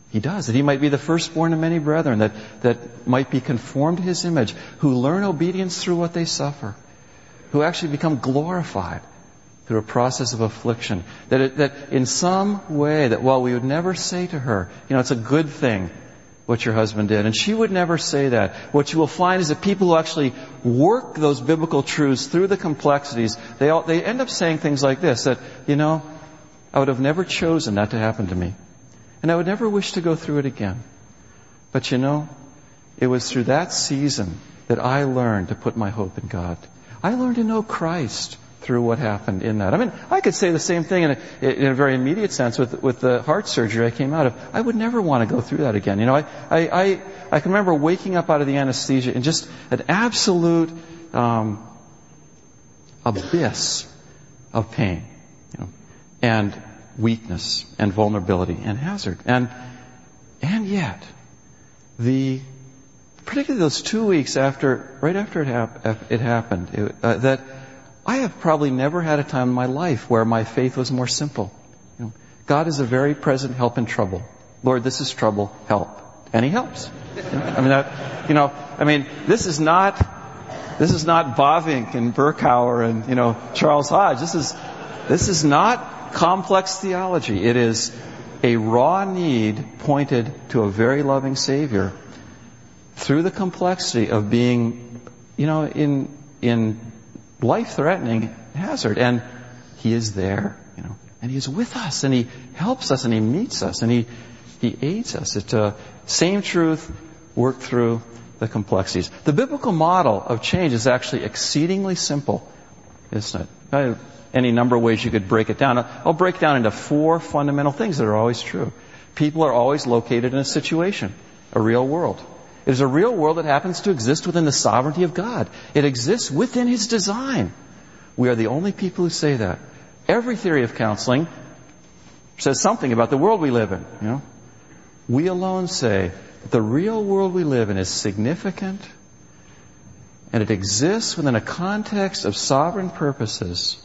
He does, that he might be the firstborn of many brethren, that, that might be conformed to his image, who learn obedience through what they suffer, who actually become glorified through a process of affliction. That it, that in some way, that while we would never say to her, you know, it's a good thing what your husband did, and she would never say that. What you will find is that people who actually work those biblical truths through the complexities, they all, they end up saying things like this, that, you know, I would have never chosen that to happen to me. And I would never wish to go through it again. But you know, it was through that season that I learned to put my hope in God. I learned to know Christ through what happened in that. I mean, I could say the same thing in a, in a very immediate sense with, with the heart surgery I came out of. I would never want to go through that again. You know, I, I, I, I can remember waking up out of the anesthesia in just an absolute um, abyss of pain, you know, and weakness and vulnerability and hazard. And and yet, the particularly those two weeks after, right after it, hap- it happened, it, uh, that I have probably never had a time in my life where my faith was more simple. You know, God is a very present help in trouble. Lord, this is trouble, help. And He helps. You know, I mean, that, you know, I mean, this is not, this is not Bavinck and Berkouwer and, you know, Charles Hodge. This is, this is not complex theology. It is a raw need pointed to a very loving Savior through the complexity of being, you know, in in life-threatening hazard. And He is there, you know, and He is with us, and He helps us, and He meets us, and He He aids us. It's uh, same truth worked through the complexities. The biblical model of change is actually exceedingly simple, isn't it? I, any number of ways you could break it down. I'll break it down into four fundamental things that are always true. People are always located in a situation, a real world. It is a real world that happens to exist within the sovereignty of God. It exists within His design. We are the only people who say that. Every theory of counseling says something about the world we live in. You know, we alone say that the real world we live in is significant, and it exists within a context of sovereign purposes.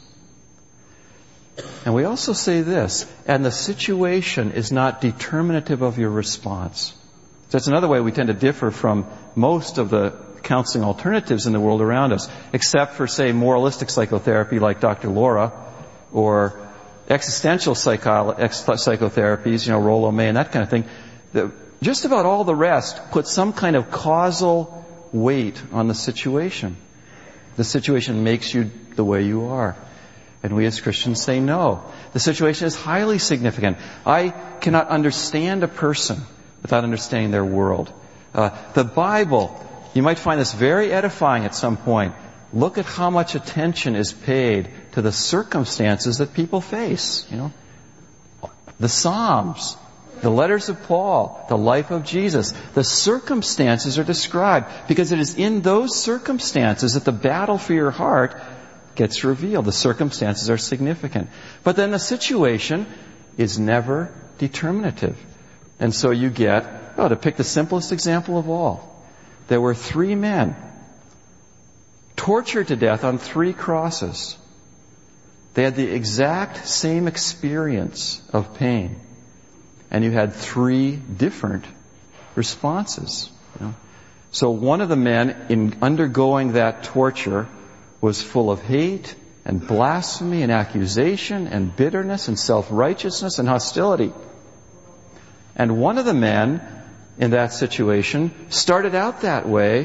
And we also say this, and the situation is not determinative of your response. So that's another way we tend to differ from most of the counseling alternatives in the world around us, except for, say, moralistic psychotherapy like Doctor Laura, or existential psycho- ex- psychotherapies, you know, Rollo May and that kind of thing. The, just about all the rest put some kind of causal weight on the situation. The situation makes you the way you are. And we as Christians say no. The situation is highly significant. I cannot understand a person without understanding their world. Uh, the Bible, you might find this very edifying at some point. Look at how much attention is paid to the circumstances that people face. You know, the Psalms, the letters of Paul, the life of Jesus. The circumstances are described because it is in those circumstances that the battle for your heart gets revealed. The circumstances are significant. But then the situation is never determinative. And so you get, oh, to pick the simplest example of all, there were three men tortured to death on three crosses. They had the exact same experience of pain. And you had three different responses. You know? So one of the men, in undergoing that torture, was full of hate and blasphemy and accusation and bitterness and self-righteousness and hostility. And one of the men in that situation started out that way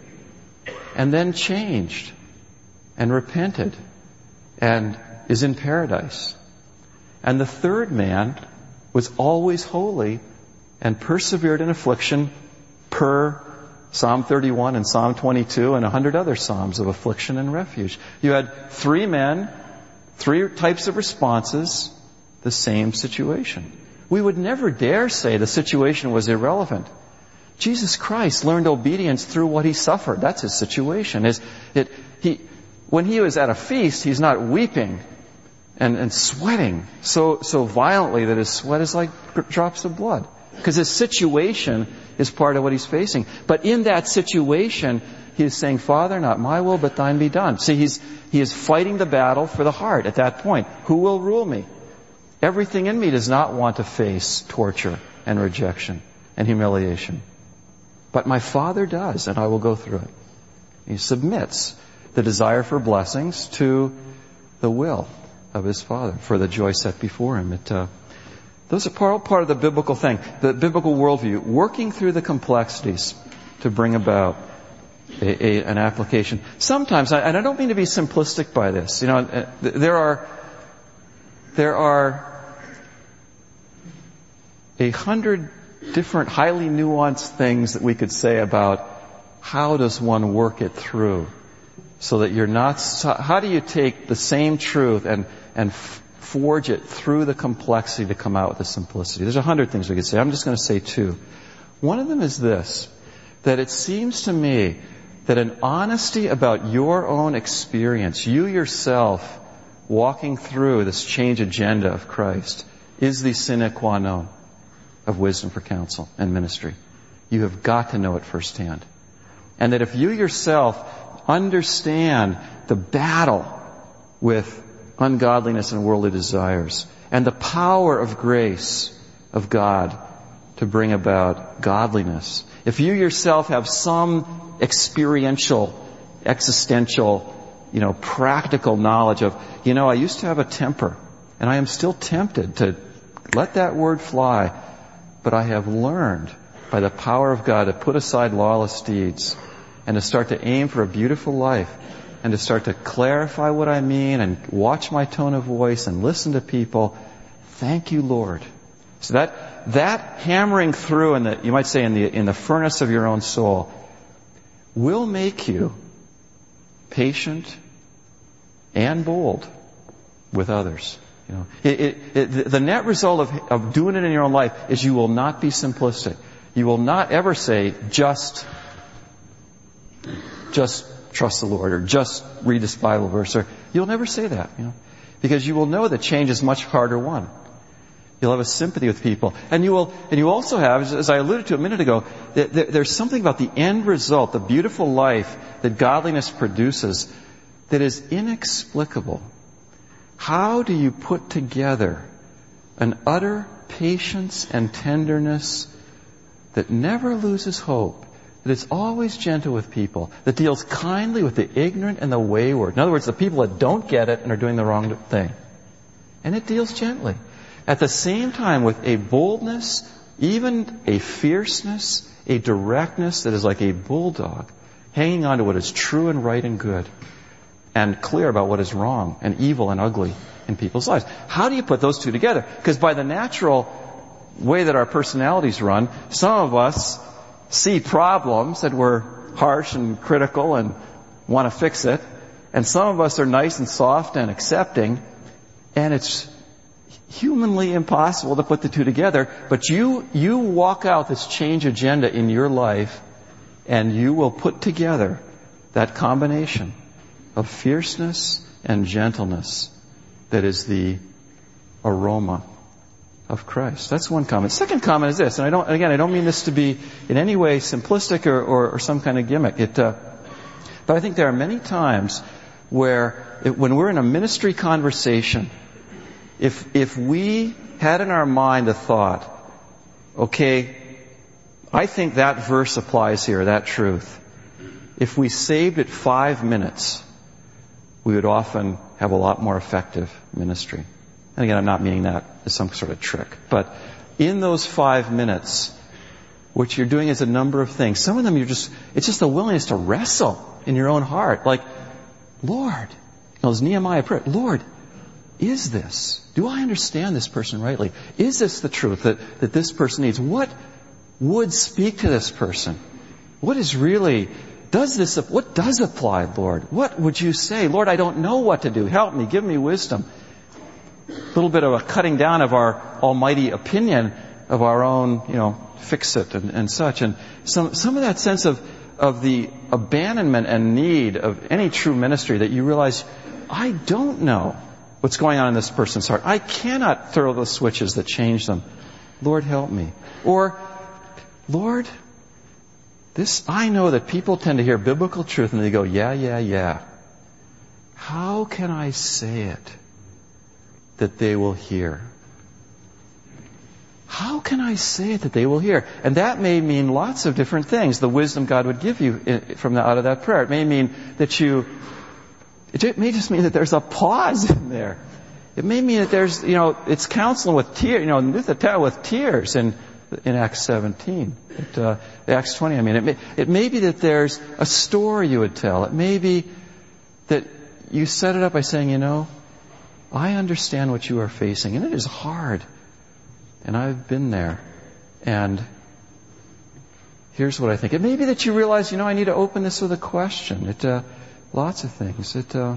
and then changed and repented and is in paradise. And the third man was always holy and persevered in affliction per Psalm thirty-one and Psalm twenty-two and a hundred other Psalms of affliction and refuge. You had three men, three types of responses, the same situation. We would never dare say the situation was irrelevant. Jesus Christ learned obedience through what He suffered. That's His situation. His, it, he, when He was at a feast, He's not weeping and, and sweating so, so violently that His sweat is like drops of blood. Because His situation is part of what He's facing. But in that situation, He is saying, Father, not my will, but Thine be done. See, he's, He is fighting the battle for the heart at that point. Who will rule me? Everything in me does not want to face torture and rejection and humiliation. But my Father does, and I will go through it. He submits the desire for blessings to the will of his Father for the joy set before him. It, uh, those are part, part of the biblical thing, the biblical worldview, working through the complexities to bring about a, a, an application. Sometimes, and I don't mean to be simplistic by this, you know, there are there are a hundred different highly nuanced things that we could say about how does one work it through so that you're not, how do you take the same truth and, and forge it through the complexity to come out with the simplicity? There's a hundred things we could say. I'm just going to say two. One of them is this, that it seems to me that an honesty about your own experience, you yourself walking through this change agenda of Christ, is the sine qua non of wisdom for counsel and ministry. You have got to know it firsthand. And that if you yourself understand the battle with ungodliness and worldly desires and the power of grace of God to bring about godliness, if you yourself have some experiential, existential, you know, practical knowledge of, you know, I used to have a temper and I am still tempted to let that word fly, but I have learned by the power of God to put aside lawless deeds and to start to aim for a beautiful life and to start to clarify what I mean and watch my tone of voice and listen to people. Thank you, Lord. So that, that hammering through in the, you might say in the, in the furnace of your own soul will make you patient and bold with others. You know, it, it, it, the net result of, of doing it in your own life is you will not be simplistic. You will not ever say, just, just trust the Lord, or just read this Bible verse, or you'll never say that, you know, because you will know that change is much harder won. You'll have a sympathy with people, and you will, and you also have, as I alluded to a minute ago, that there's something about the end result, the beautiful life that godliness produces, that is inexplicable. How do you put together an utter patience and tenderness that never loses hope, that is always gentle with people, that deals kindly with the ignorant and the wayward? In other words, the people that don't get it and are doing the wrong thing. And it deals gently. At the same time, with a boldness, even a fierceness, a directness that is like a bulldog, hanging on to what is true and right and good, and clear about what is wrong and evil and ugly in people's lives. How do you put those two together? Because by the natural way that our personalities run, some of us see problems and we're harsh and critical and want to fix it, and some of us are nice and soft and accepting, and it's humanly impossible to put the two together. But you you walk out this change agenda in your life, and you will put together that combination of fierceness and gentleness that is the aroma of Christ. That's one comment. Second comment is this, and I don't, again, I don't mean this to be in any way simplistic or, or, or some kind of gimmick. It, uh, but I think there are many times where, it, when we're in a ministry conversation, if if we had in our mind a thought, okay, I think that verse applies here, that truth. If we saved it five minutes, we would often have a lot more effective ministry. And again, I'm not meaning that as some sort of trick. But in those five minutes, what you're doing is a number of things. Some of them you're just, it's just a willingness to wrestle in your own heart. Like, Lord, you know, as Nehemiah prayed, Lord, is this? Do I understand this person rightly? Is this the truth that, that this person needs? What would speak to this person? What is really, does this, what does apply, Lord? What would you say? Lord, I don't know what to do. Help me. Give me wisdom. A little bit of a cutting down of our almighty opinion of our own, you know, fix it and, and such. And some, some of that sense of, of the abandonment and need of any true ministry, that you realize, I don't know what's going on in this person's heart. I cannot throw the switches that change them. Lord, help me. Or, Lord, this, I know that people tend to hear biblical truth and they go, yeah, yeah, yeah. How can I say it that they will hear? can I say it that they will hear? And that may mean lots of different things, the wisdom God would give you from the, out of that prayer. It may mean that you, it may just mean that there's a pause in there. It may mean that there's, you know, it's counseling with tears, you know, with tears in, in Acts seventeen, at, uh, Acts twenty, I mean. It may, it may be that there's a story you would tell. It may be that you set it up by saying, you know, I understand what you are facing, and it is hard. And I've been there. And here's what I think. It may be that you realize, you know, I need to open this with a question. It, uh, lots of things. It, uh,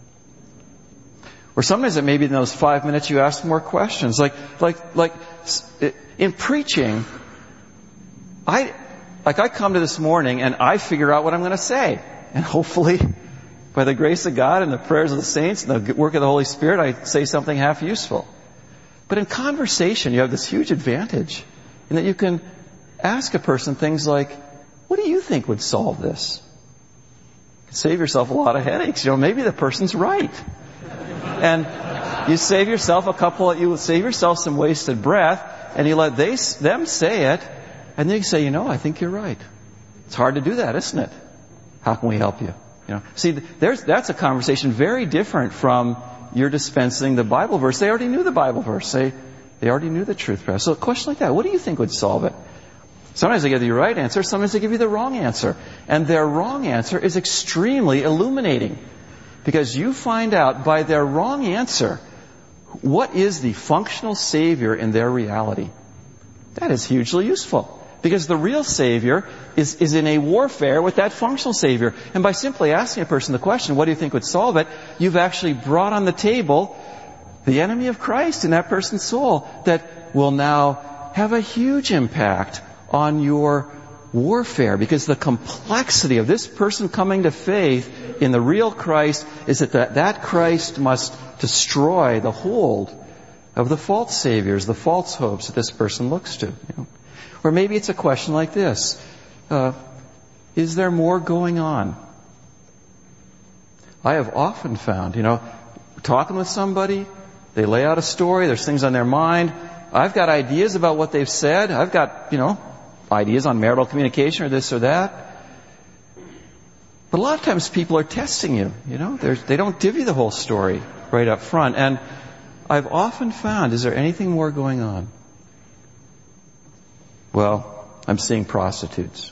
or sometimes it may be in those five minutes you ask more questions. Like, like, like, in preaching, I, like I come to this morning and I figure out what I'm going to say. And hopefully, by the grace of God and the prayers of the saints and the work of the Holy Spirit, I say something half useful. But in conversation, you have this huge advantage in that you can ask a person things like, what do you think would solve this? Save yourself a lot of headaches. You know, maybe the person's right. And you save yourself a couple, you save yourself some wasted breath, and you let they, them say it, and then you say, you know, I think you're right. It's hard to do that, isn't it? How can we help you? You know, see, there's, that's a conversation very different from you're dispensing the Bible verse. They already knew the Bible verse. They, they already knew the truth. So a question like that, what do you think would solve it? Sometimes they give you the right answer. Sometimes they give you the wrong answer. And their wrong answer is extremely illuminating. Because you find out by their wrong answer, what is the functional Savior in their reality. That is hugely useful. Because the real Savior is, is in a warfare with that functional Savior. And by simply asking a person the question, what do you think would solve it? You've actually brought on the table the enemy of Christ in that person's soul that will now have a huge impact on your warfare. Because the complexity of this person coming to faith in the real Christ is that that, that Christ must destroy the hold of the false saviors, the false hopes that this person looks to. You know? Or maybe it's a question like this. Uh, is there more going on? I have often found, you know, talking with somebody, they lay out a story, there's things on their mind. I've got ideas about what they've said. I've got, you know, ideas on marital communication or this or that. But a lot of times people are testing you, you know. There's, they don't give you the whole story right up front. And I've often found, is there anything more going on? Well, I'm seeing prostitutes.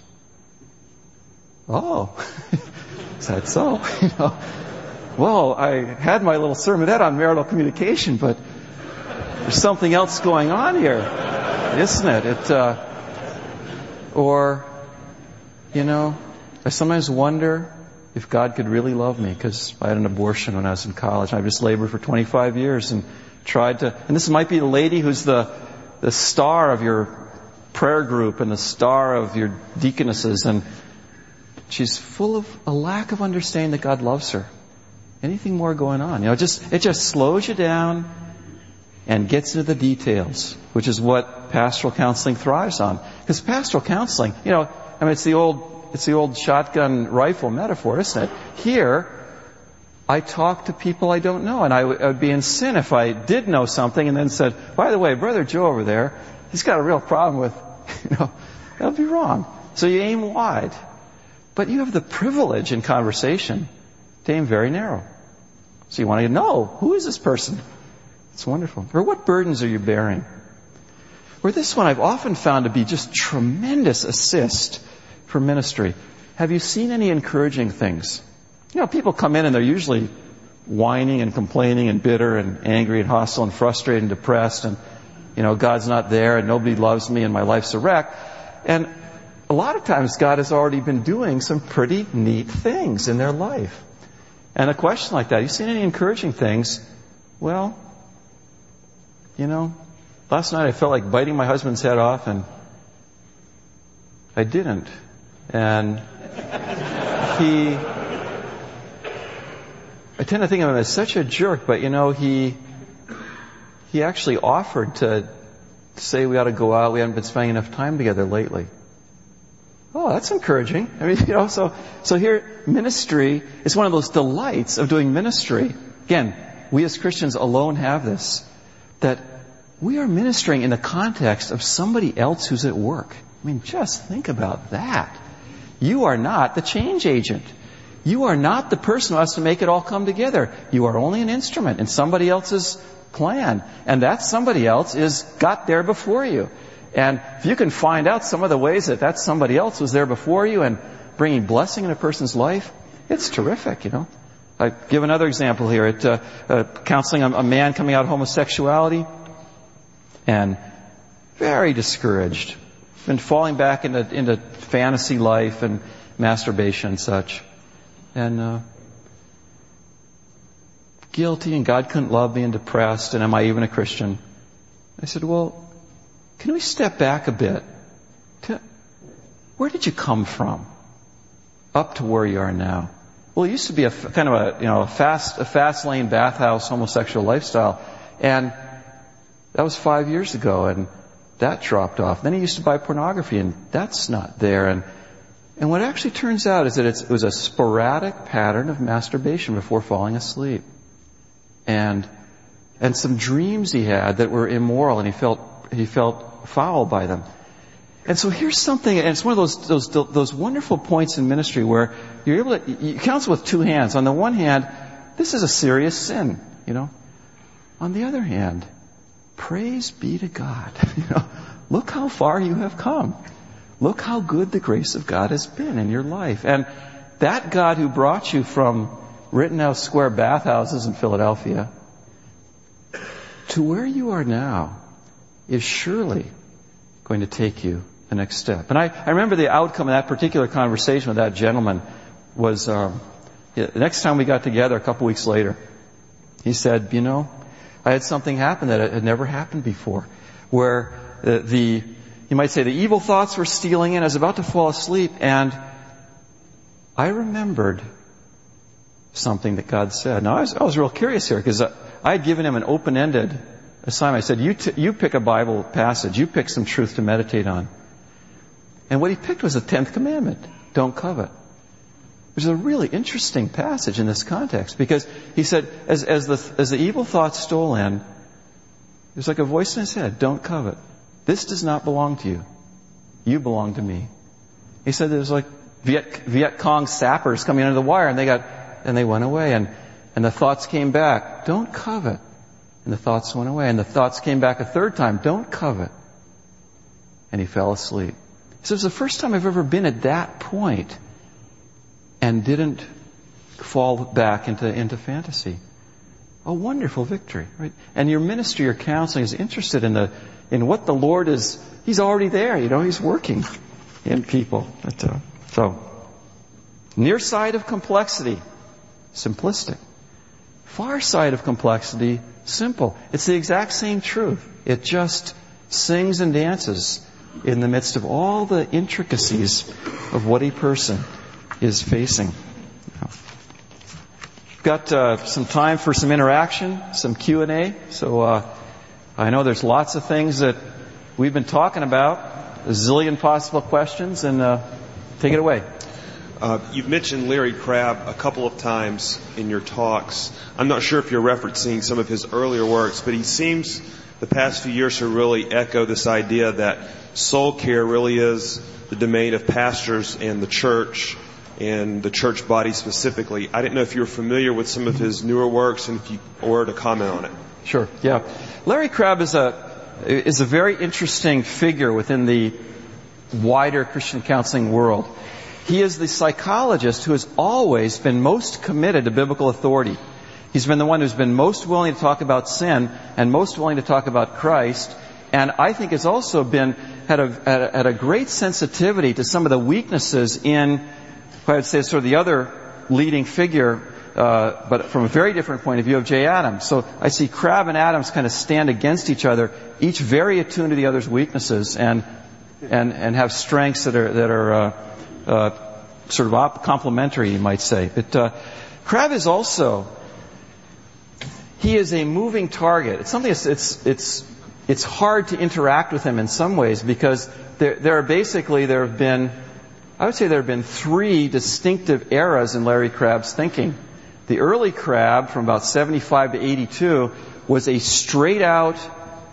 Oh, is that so? You know, well, I had my little sermonette on marital communication, but there's something else going on here, isn't it? It, uh, or, you know, I sometimes wonder if God could really love me, because I had an abortion when I was in college. I've just labored for twenty-five years and tried to, and this might be the lady who's the, the star of your prayer group and the star of your deaconesses, and she's full of a lack of understanding that God loves her. Anything more going on? You know, it just, it just slows you down and gets into the details, which is what pastoral counseling thrives on. Because pastoral counseling, you know, I mean, it's the old, it's the old shotgun rifle metaphor, isn't it? Here, I talk to people I don't know, and I, w- I would be in sin if I did know something and then said, by the way, Brother Joe over there, he's got a real problem with, you know, that would be wrong. So you aim wide. But you have the privilege in conversation to aim very narrow. So you want to know, who is this person? It's wonderful. Or what burdens are you bearing? Or this one I've often found to be just tremendous assist for ministry. Have you seen any encouraging things? You know, people come in and they're usually whining and complaining and bitter and angry and hostile and frustrated and depressed and, you know, God's not there and nobody loves me and my life's a wreck. And a lot of times God has already been doing some pretty neat things in their life. And a question like that, you seen any encouraging things? Well, you know, last night I felt like biting my husband's head off, and I didn't. And he, I tend to think of him as such a jerk, but you know, he, he actually offered to say we ought to go out. We haven't been spending enough time together lately. Oh, that's encouraging. I mean, you know, so, so here, ministry is one of those delights of doing ministry. Again, we as Christians alone have this. That we are ministering in the context of somebody else who's at work. I mean, just think about that. You are not the change agent. You are not the person who has to make it all come together. You are only an instrument in somebody else's plan. And that somebody else is got there before you. And if you can find out some of the ways that that somebody else was there before you and bringing blessing in a person's life, it's terrific, you know. I give another example here. At uh, uh, counseling a, a man coming out of homosexuality and very discouraged, been falling back into, into fantasy life and masturbation and such. And uh, guilty, and God couldn't love me, and depressed, and am I even a Christian? I said, well, can we step back a bit? To, where did you come from? Up to where you are now. Well, it used to be a kind of a, you know, a fast, a fast lane bathhouse homosexual lifestyle. And that was five years ago, and that dropped off. Then he used to buy pornography, and that's not there. And And what actually turns out is that it's, it was a sporadic pattern of masturbation before falling asleep. And, and some dreams he had that were immoral, and he felt, he felt foul by them. And so here's something, and it's one of those, those, those wonderful points in ministry where you're able to, you counsel with two hands. On the one hand, this is a serious sin, you know. On the other hand, praise be to God. You know, look how far you have come. Look how good the grace of God has been in your life. And that God who brought you from Rittenhouse Square bathhouses in Philadelphia to where you are now is surely going to take you the next step. And I, I remember the outcome of that particular conversation with that gentleman was, um, the next time we got together a couple weeks later, he said, you know, I had something happen that had never happened before, where the, the you might say the evil thoughts were stealing in. I was about to fall asleep, and I remembered something that God said. Now, I was, I was real curious here, because I, I had given him an open-ended assignment. I said, you, t- you pick a Bible passage. You pick some truth to meditate on. And what he picked was the tenth commandment. Don't covet. Which is a really interesting passage in this context, because he said, as, as, the, as the evil thoughts stole in, it was like a voice in his head, don't covet. This does not belong to you. You belong to me. He said there was like Viet, Viet Cong sappers coming under the wire, and they got, and they went away, and, and the thoughts came back, don't covet. And the thoughts went away, and the thoughts came back a third time, don't covet. And he fell asleep. So it was the first time I've ever been at that point and didn't fall back into, into fantasy. A wonderful victory, right? And your ministry, your counseling is interested in the, in what the Lord is, He's already there, you know, He's working in people. But, uh, so, near side of complexity, simplistic. Far side of complexity, simple. It's the exact same truth. It just sings and dances in the midst of all the intricacies of what a person is facing. Got uh, some time for some interaction, some Q and A. So uh, I know there's lots of things that we've been talking about, a zillion possible questions, and uh, take it away. Uh, you've mentioned Larry Crabb a couple of times in your talks. I'm not sure if you're referencing some of his earlier works, but he seems the past few years to really echo this idea that soul care really is the domain of pastors and the church, and the church body specifically. I didn't know if you were familiar with some of his newer works and if you were to comment on it. Sure, yeah. Larry Crabb is a is a very interesting figure within the wider Christian counseling world. He is the psychologist who has always been most committed to biblical authority. He's been the one who's been most willing to talk about sin and most willing to talk about Christ. And I think has also been had a, had a, had a great sensitivity to some of the weaknesses in, I would say, sort of the other leading figure, uh, but from a very different point of view, of Jay Adams. So I see Crabb and Adams kind of stand against each other, each very attuned to the other's weaknesses, and and and have strengths that are that are uh, uh, sort of op- complementary, you might say. But uh, Crabb is also he is a moving target. It's something that's, it's it's it's hard to interact with him in some ways, because there there are basically there have been. I would say there have been three distinctive eras in Larry Crabb's thinking. The early Crabb, from about seventy-five to eighty-two, was a straight-out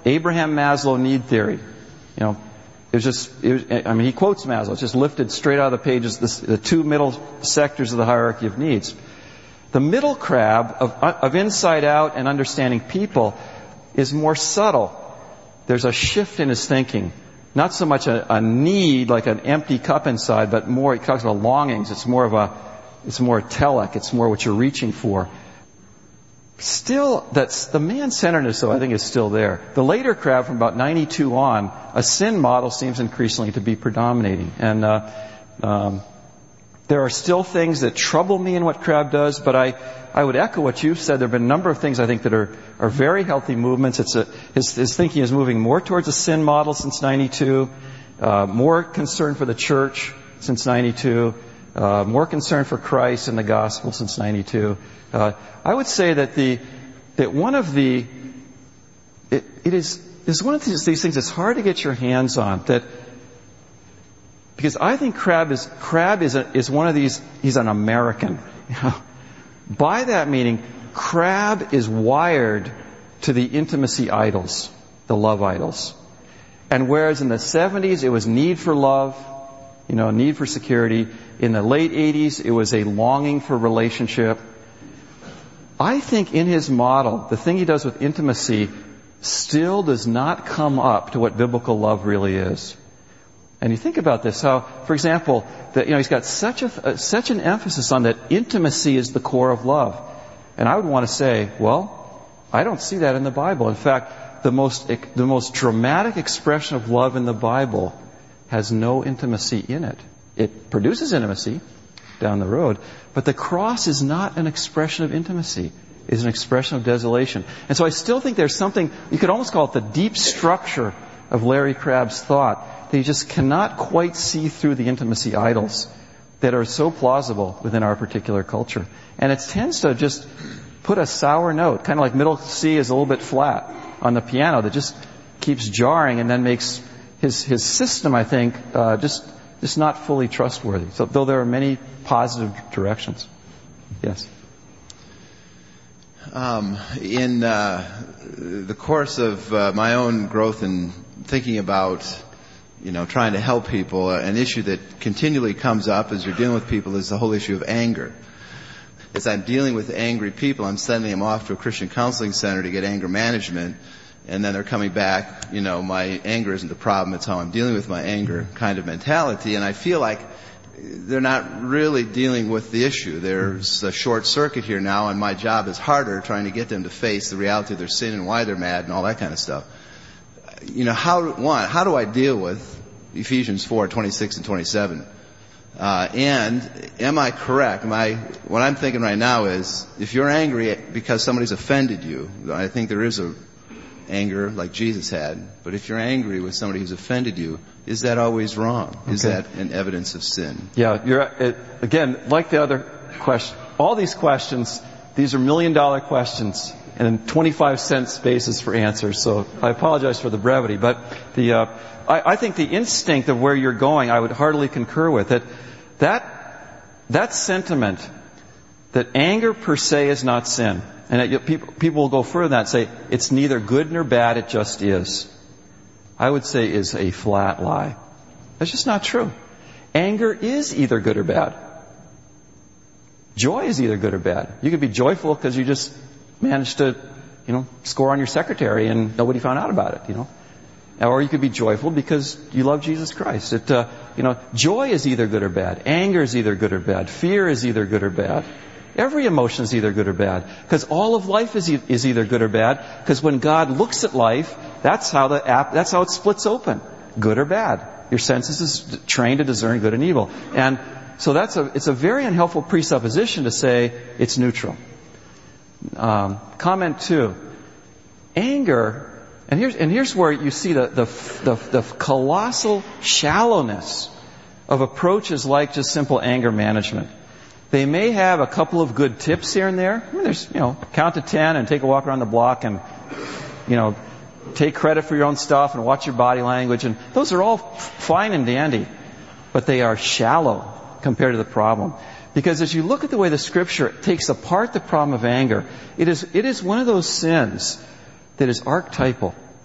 Abraham Maslow need theory. You know, it was just, it was, I mean, he quotes Maslow. It's just lifted straight out of the pages, this, the two middle sectors of the hierarchy of needs. The middle crab of, of inside out and understanding people is more subtle. There's a shift in his thinking. Not so much a, a need, like an empty cup inside, but more, he talks about longings. It's more of a, it's more telic. It's more what you're reaching for. Still, that's, the man-centeredness, though, I think is still there. The later crab, from about ninety-two on, a sin model seems increasingly to be predominating. And, uh, um, there are still things that trouble me in what Crab does, but I, I would echo what you've said. There have been a number of things I think that are, are very healthy movements. It's a, his, his thinking is moving more towards a sin model since ninety-two, uh, more concern for the church since ninety-two, uh, more concern for Christ and the gospel since ninety-two. Uh, I would say that the, that one of the, it, it is, is one of these, these things that's hard to get your hands on, that, because I think Crab is, Crab is a, is one of these, he's an American. By that meaning, Crab is wired to the intimacy idols, the love idols. And whereas in the seventies it was need for love, you know, need for security. In the late eighties it was a longing for relationship. I think in his model, the thing he does with intimacy still does not come up to what biblical love really is. And you think about this, how, for example, that, you know, he's got such a, such an emphasis on that intimacy is the core of love. And I would want to say, well, I don't see that in the Bible. In fact, the most, the most dramatic expression of love in the Bible has no intimacy in it. It produces intimacy down the road, but the cross is not an expression of intimacy. It's an expression of desolation. And so I still think there's something, you could almost call it the deep structure of Larry Crabb's thought, that you just cannot quite see through the intimacy idols that are so plausible within our particular culture. And it tends to just put a sour note, kind of like middle C is a little bit flat on the piano, that just keeps jarring and then makes his his system, I think, uh, just just not fully trustworthy. So, though there are many positive directions. Yes. Um, in uh, the course of uh, my own growth in thinking about, you know, trying to help people, uh, an issue that continually comes up as you're dealing with people is the whole issue of anger. As I'm dealing with angry people, I'm sending them off to a Christian counseling center to get anger management, and then they're coming back, you know, my anger isn't the problem, it's how I'm dealing with my anger kind of mentality. And I feel like they're not really dealing with the issue. There's a short circuit here now, and my job is harder, trying to get them to face the reality of their sin and why they're mad and all that kind of stuff. You know, how, one, how do I deal with Ephesians four, twenty-six and twenty-seven? Uh, and am I correct? Am I, what I'm thinking right now is, if you're angry because somebody's offended you, I think there is a anger like Jesus had, but if you're angry with somebody who's offended you, is that always wrong? Okay. Is that an evidence of sin? Yeah, you're, it, again, like the other question, all these questions, these are million dollar questions and twenty-five cent spaces for answers, so I apologize for the brevity, but the, uh, I, I think the instinct of where you're going, I would heartily concur with it. That, that sentiment that anger per se is not sin, and it, people, people will go further than that and say it's neither good nor bad, it just is, I would say is a flat lie. That's just not true. Anger is either good or bad. Joy is either good or bad. You could be joyful because you just managed to, you know, score on your secretary and nobody found out about it, you know. Or you could be joyful because you love Jesus Christ. It, uh, you know, joy is either good or bad. Anger is either good or bad. Fear is either good or bad. Every emotion is either good or bad. Because all of life is, e- is either good or bad. Because when God looks at life, that's how the app, that's how it splits open. Good or bad. Your senses is trained to discern good and evil. And so that's a, it's a very unhelpful presupposition to say it's neutral. Um, comment two. Anger, and here's, and here's where you see the, the, the, the colossal shallowness of approaches like just simple anger management. They may have a couple of good tips here and there. I mean, there's, you know, count to ten and take a walk around the block and, you know, take credit for your own stuff and watch your body language. And those are all fine and dandy, but they are shallow compared to the problem. Because as you look at the way the Scripture takes apart the problem of anger, it is, it is one of those sins that is archetypal.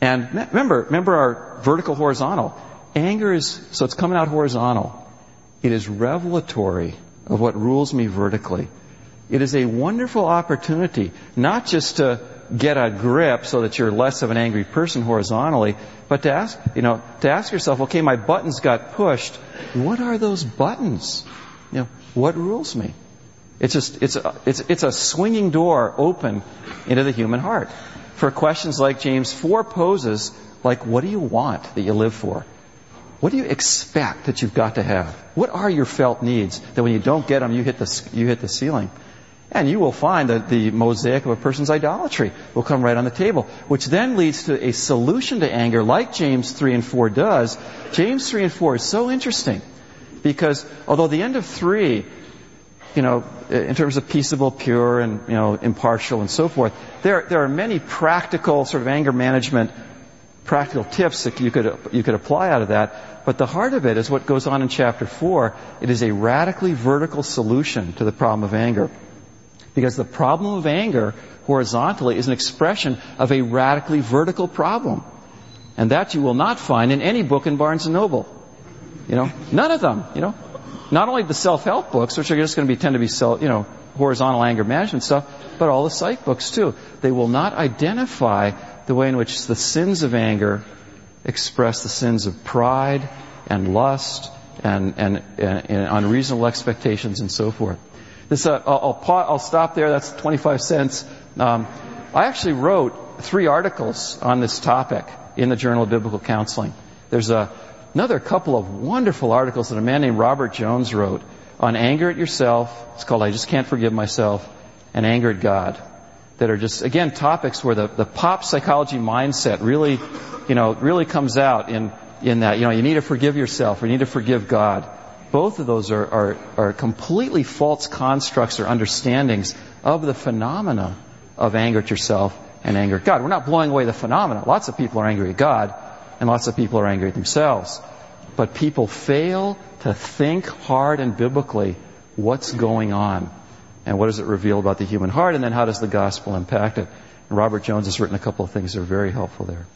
And remember, remember our vertical horizontal. Anger is, so it's coming out horizontal. It is revelatory of what rules me vertically. It is a wonderful opportunity, not just to get a grip so that you're less of an angry person horizontally, but to ask, you know, to ask yourself, okay, my buttons got pushed. What are those buttons? You know, what rules me? It's just, it's a, it's, it's a swinging door open into the human heart for questions like James four poses, like, what do you want that you live for? What do you expect that you've got to have? What are your felt needs that when you don't get them, you hit the, you hit the ceiling? And you will find that the mosaic of a person's idolatry will come right on the table, which then leads to a solution to anger like James three and four does. James three and four is so interesting because although the end of three, you know, in terms of peaceable, pure, and, you know, impartial and so forth, there, there are many practical sort of anger management practical tips that you could you could apply out of that. But the heart of it is what goes on in chapter four. It is a radically vertical solution to the problem of anger. Because the problem of anger horizontally is an expression of a radically vertical problem. And that you will not find in any book in Barnes and Noble. You know, none of them, you know. Not only the self-help books, which are just going to be tend to be self, you know, horizontal anger management stuff, but all the psych books too. They will not identify the way in which the sins of anger express the sins of pride and lust and, and, and, and unreasonable expectations and so forth. This, uh, I'll, I'll, I'll stop there. That's twenty-five cents. Um, I actually wrote three articles on this topic in the Journal of Biblical Counseling. There's a, another couple of wonderful articles that a man named Robert Jones wrote on anger at yourself. It's called I Just Can't Forgive Myself, and Anger at God, that are just, again, topics where the, the pop psychology mindset really, you know, really comes out in, in that, you know, you need to forgive yourself or you need to forgive God. Both of those are, are, are completely false constructs or understandings of the phenomena of anger at yourself and anger at God. We're not blowing away the phenomena. Lots of people are angry at God and lots of people are angry at themselves. But people fail to think hard and biblically what's going on and what does it reveal about the human heart, and then how does the gospel impact it. And Robert Jones has written a couple of things that are very helpful there.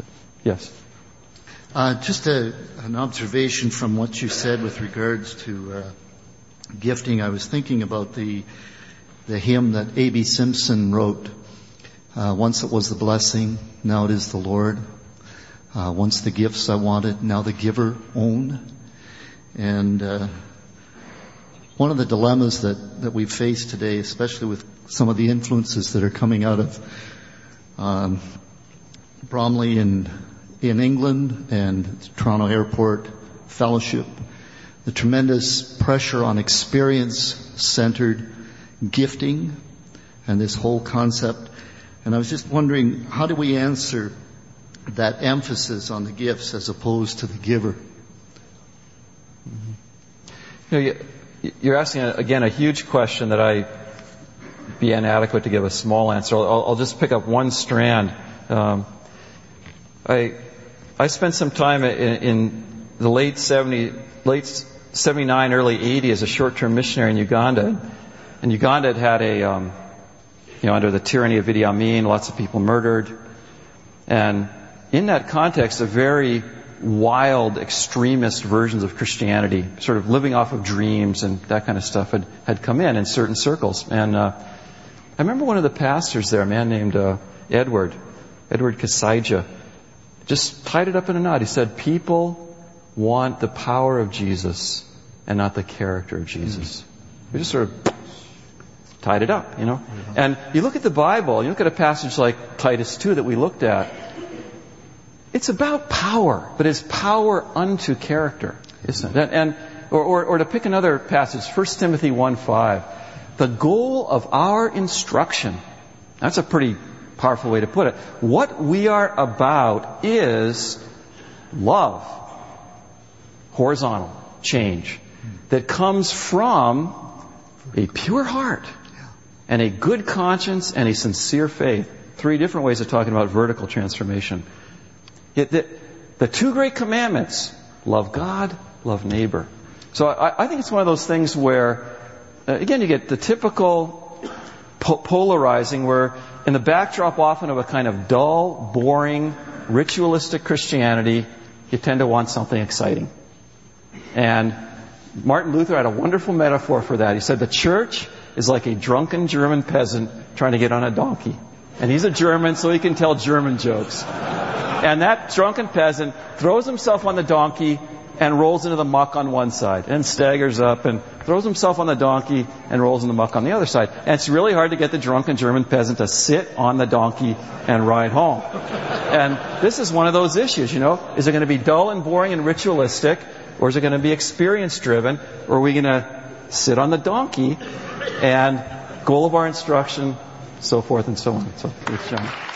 Yes? Uh, just a, an observation from what you said with regards to uh, gifting. I was thinking about the the hymn that A B Simpson wrote. Uh, once it was the blessing, now it is the Lord. Uh, once the gifts I wanted, now the giver own. And uh, one of the dilemmas that, that we face today, especially with some of the influences that are coming out of um, Bromley in in England and Toronto Airport Fellowship, the tremendous pressure on experience-centered gifting and this whole concept. And I was just wondering, how do we answer that emphasis on the gifts as opposed to the giver? Mm-hmm. You know, you're asking, again, a huge question that I be inadequate to give a small answer. I'll, I'll just pick up one strand. Um, I I spent some time in, in the late seventy, late seventy-nine, early eighty as a short-term missionary in Uganda. And Uganda had had a, um, you know, under the tyranny of Idi Amin, lots of people murdered. And in that context, a very wild, extremist versions of Christianity, sort of living off of dreams and that kind of stuff, had, had come in in certain circles. And uh, I remember one of the pastors there, a man named uh, Edward, Edward Kasaija, just tied it up in a knot. He said, people want the power of Jesus and not the character of Jesus. Mm-hmm. We just sort of tied it up, you know. Mm-hmm. And you look at the Bible, you look at a passage like Titus two that we looked at, it's about power, but it's power unto character, isn't it? And, or, or, or to pick another passage, First Timothy one five, the goal of our instruction, that's a pretty powerful way to put it. What we are about is love, horizontal change, that comes from a pure heart and a good conscience and a sincere faith. Three different ways of talking about vertical transformation. It, the, the two great commandments, love God, love neighbor. So I, I think it's one of those things where, uh, again, you get the typical po- polarizing where in the backdrop often of a kind of dull, boring, ritualistic Christianity, you tend to want something exciting. And Martin Luther had a wonderful metaphor for that. He said the church is like a drunken German peasant trying to get on a donkey. And he's a German, so he can tell German jokes. And that drunken peasant throws himself on the donkey and rolls into the muck on one side, and staggers up and throws himself on the donkey and rolls in the muck on the other side. And it's really hard to get the drunken German peasant to sit on the donkey and ride home. And this is one of those issues, you know. Is it going to be dull and boring and ritualistic, or is it going to be experience-driven, or are we going to sit on the donkey and goal of our instruction, so forth and so on. So, here's John.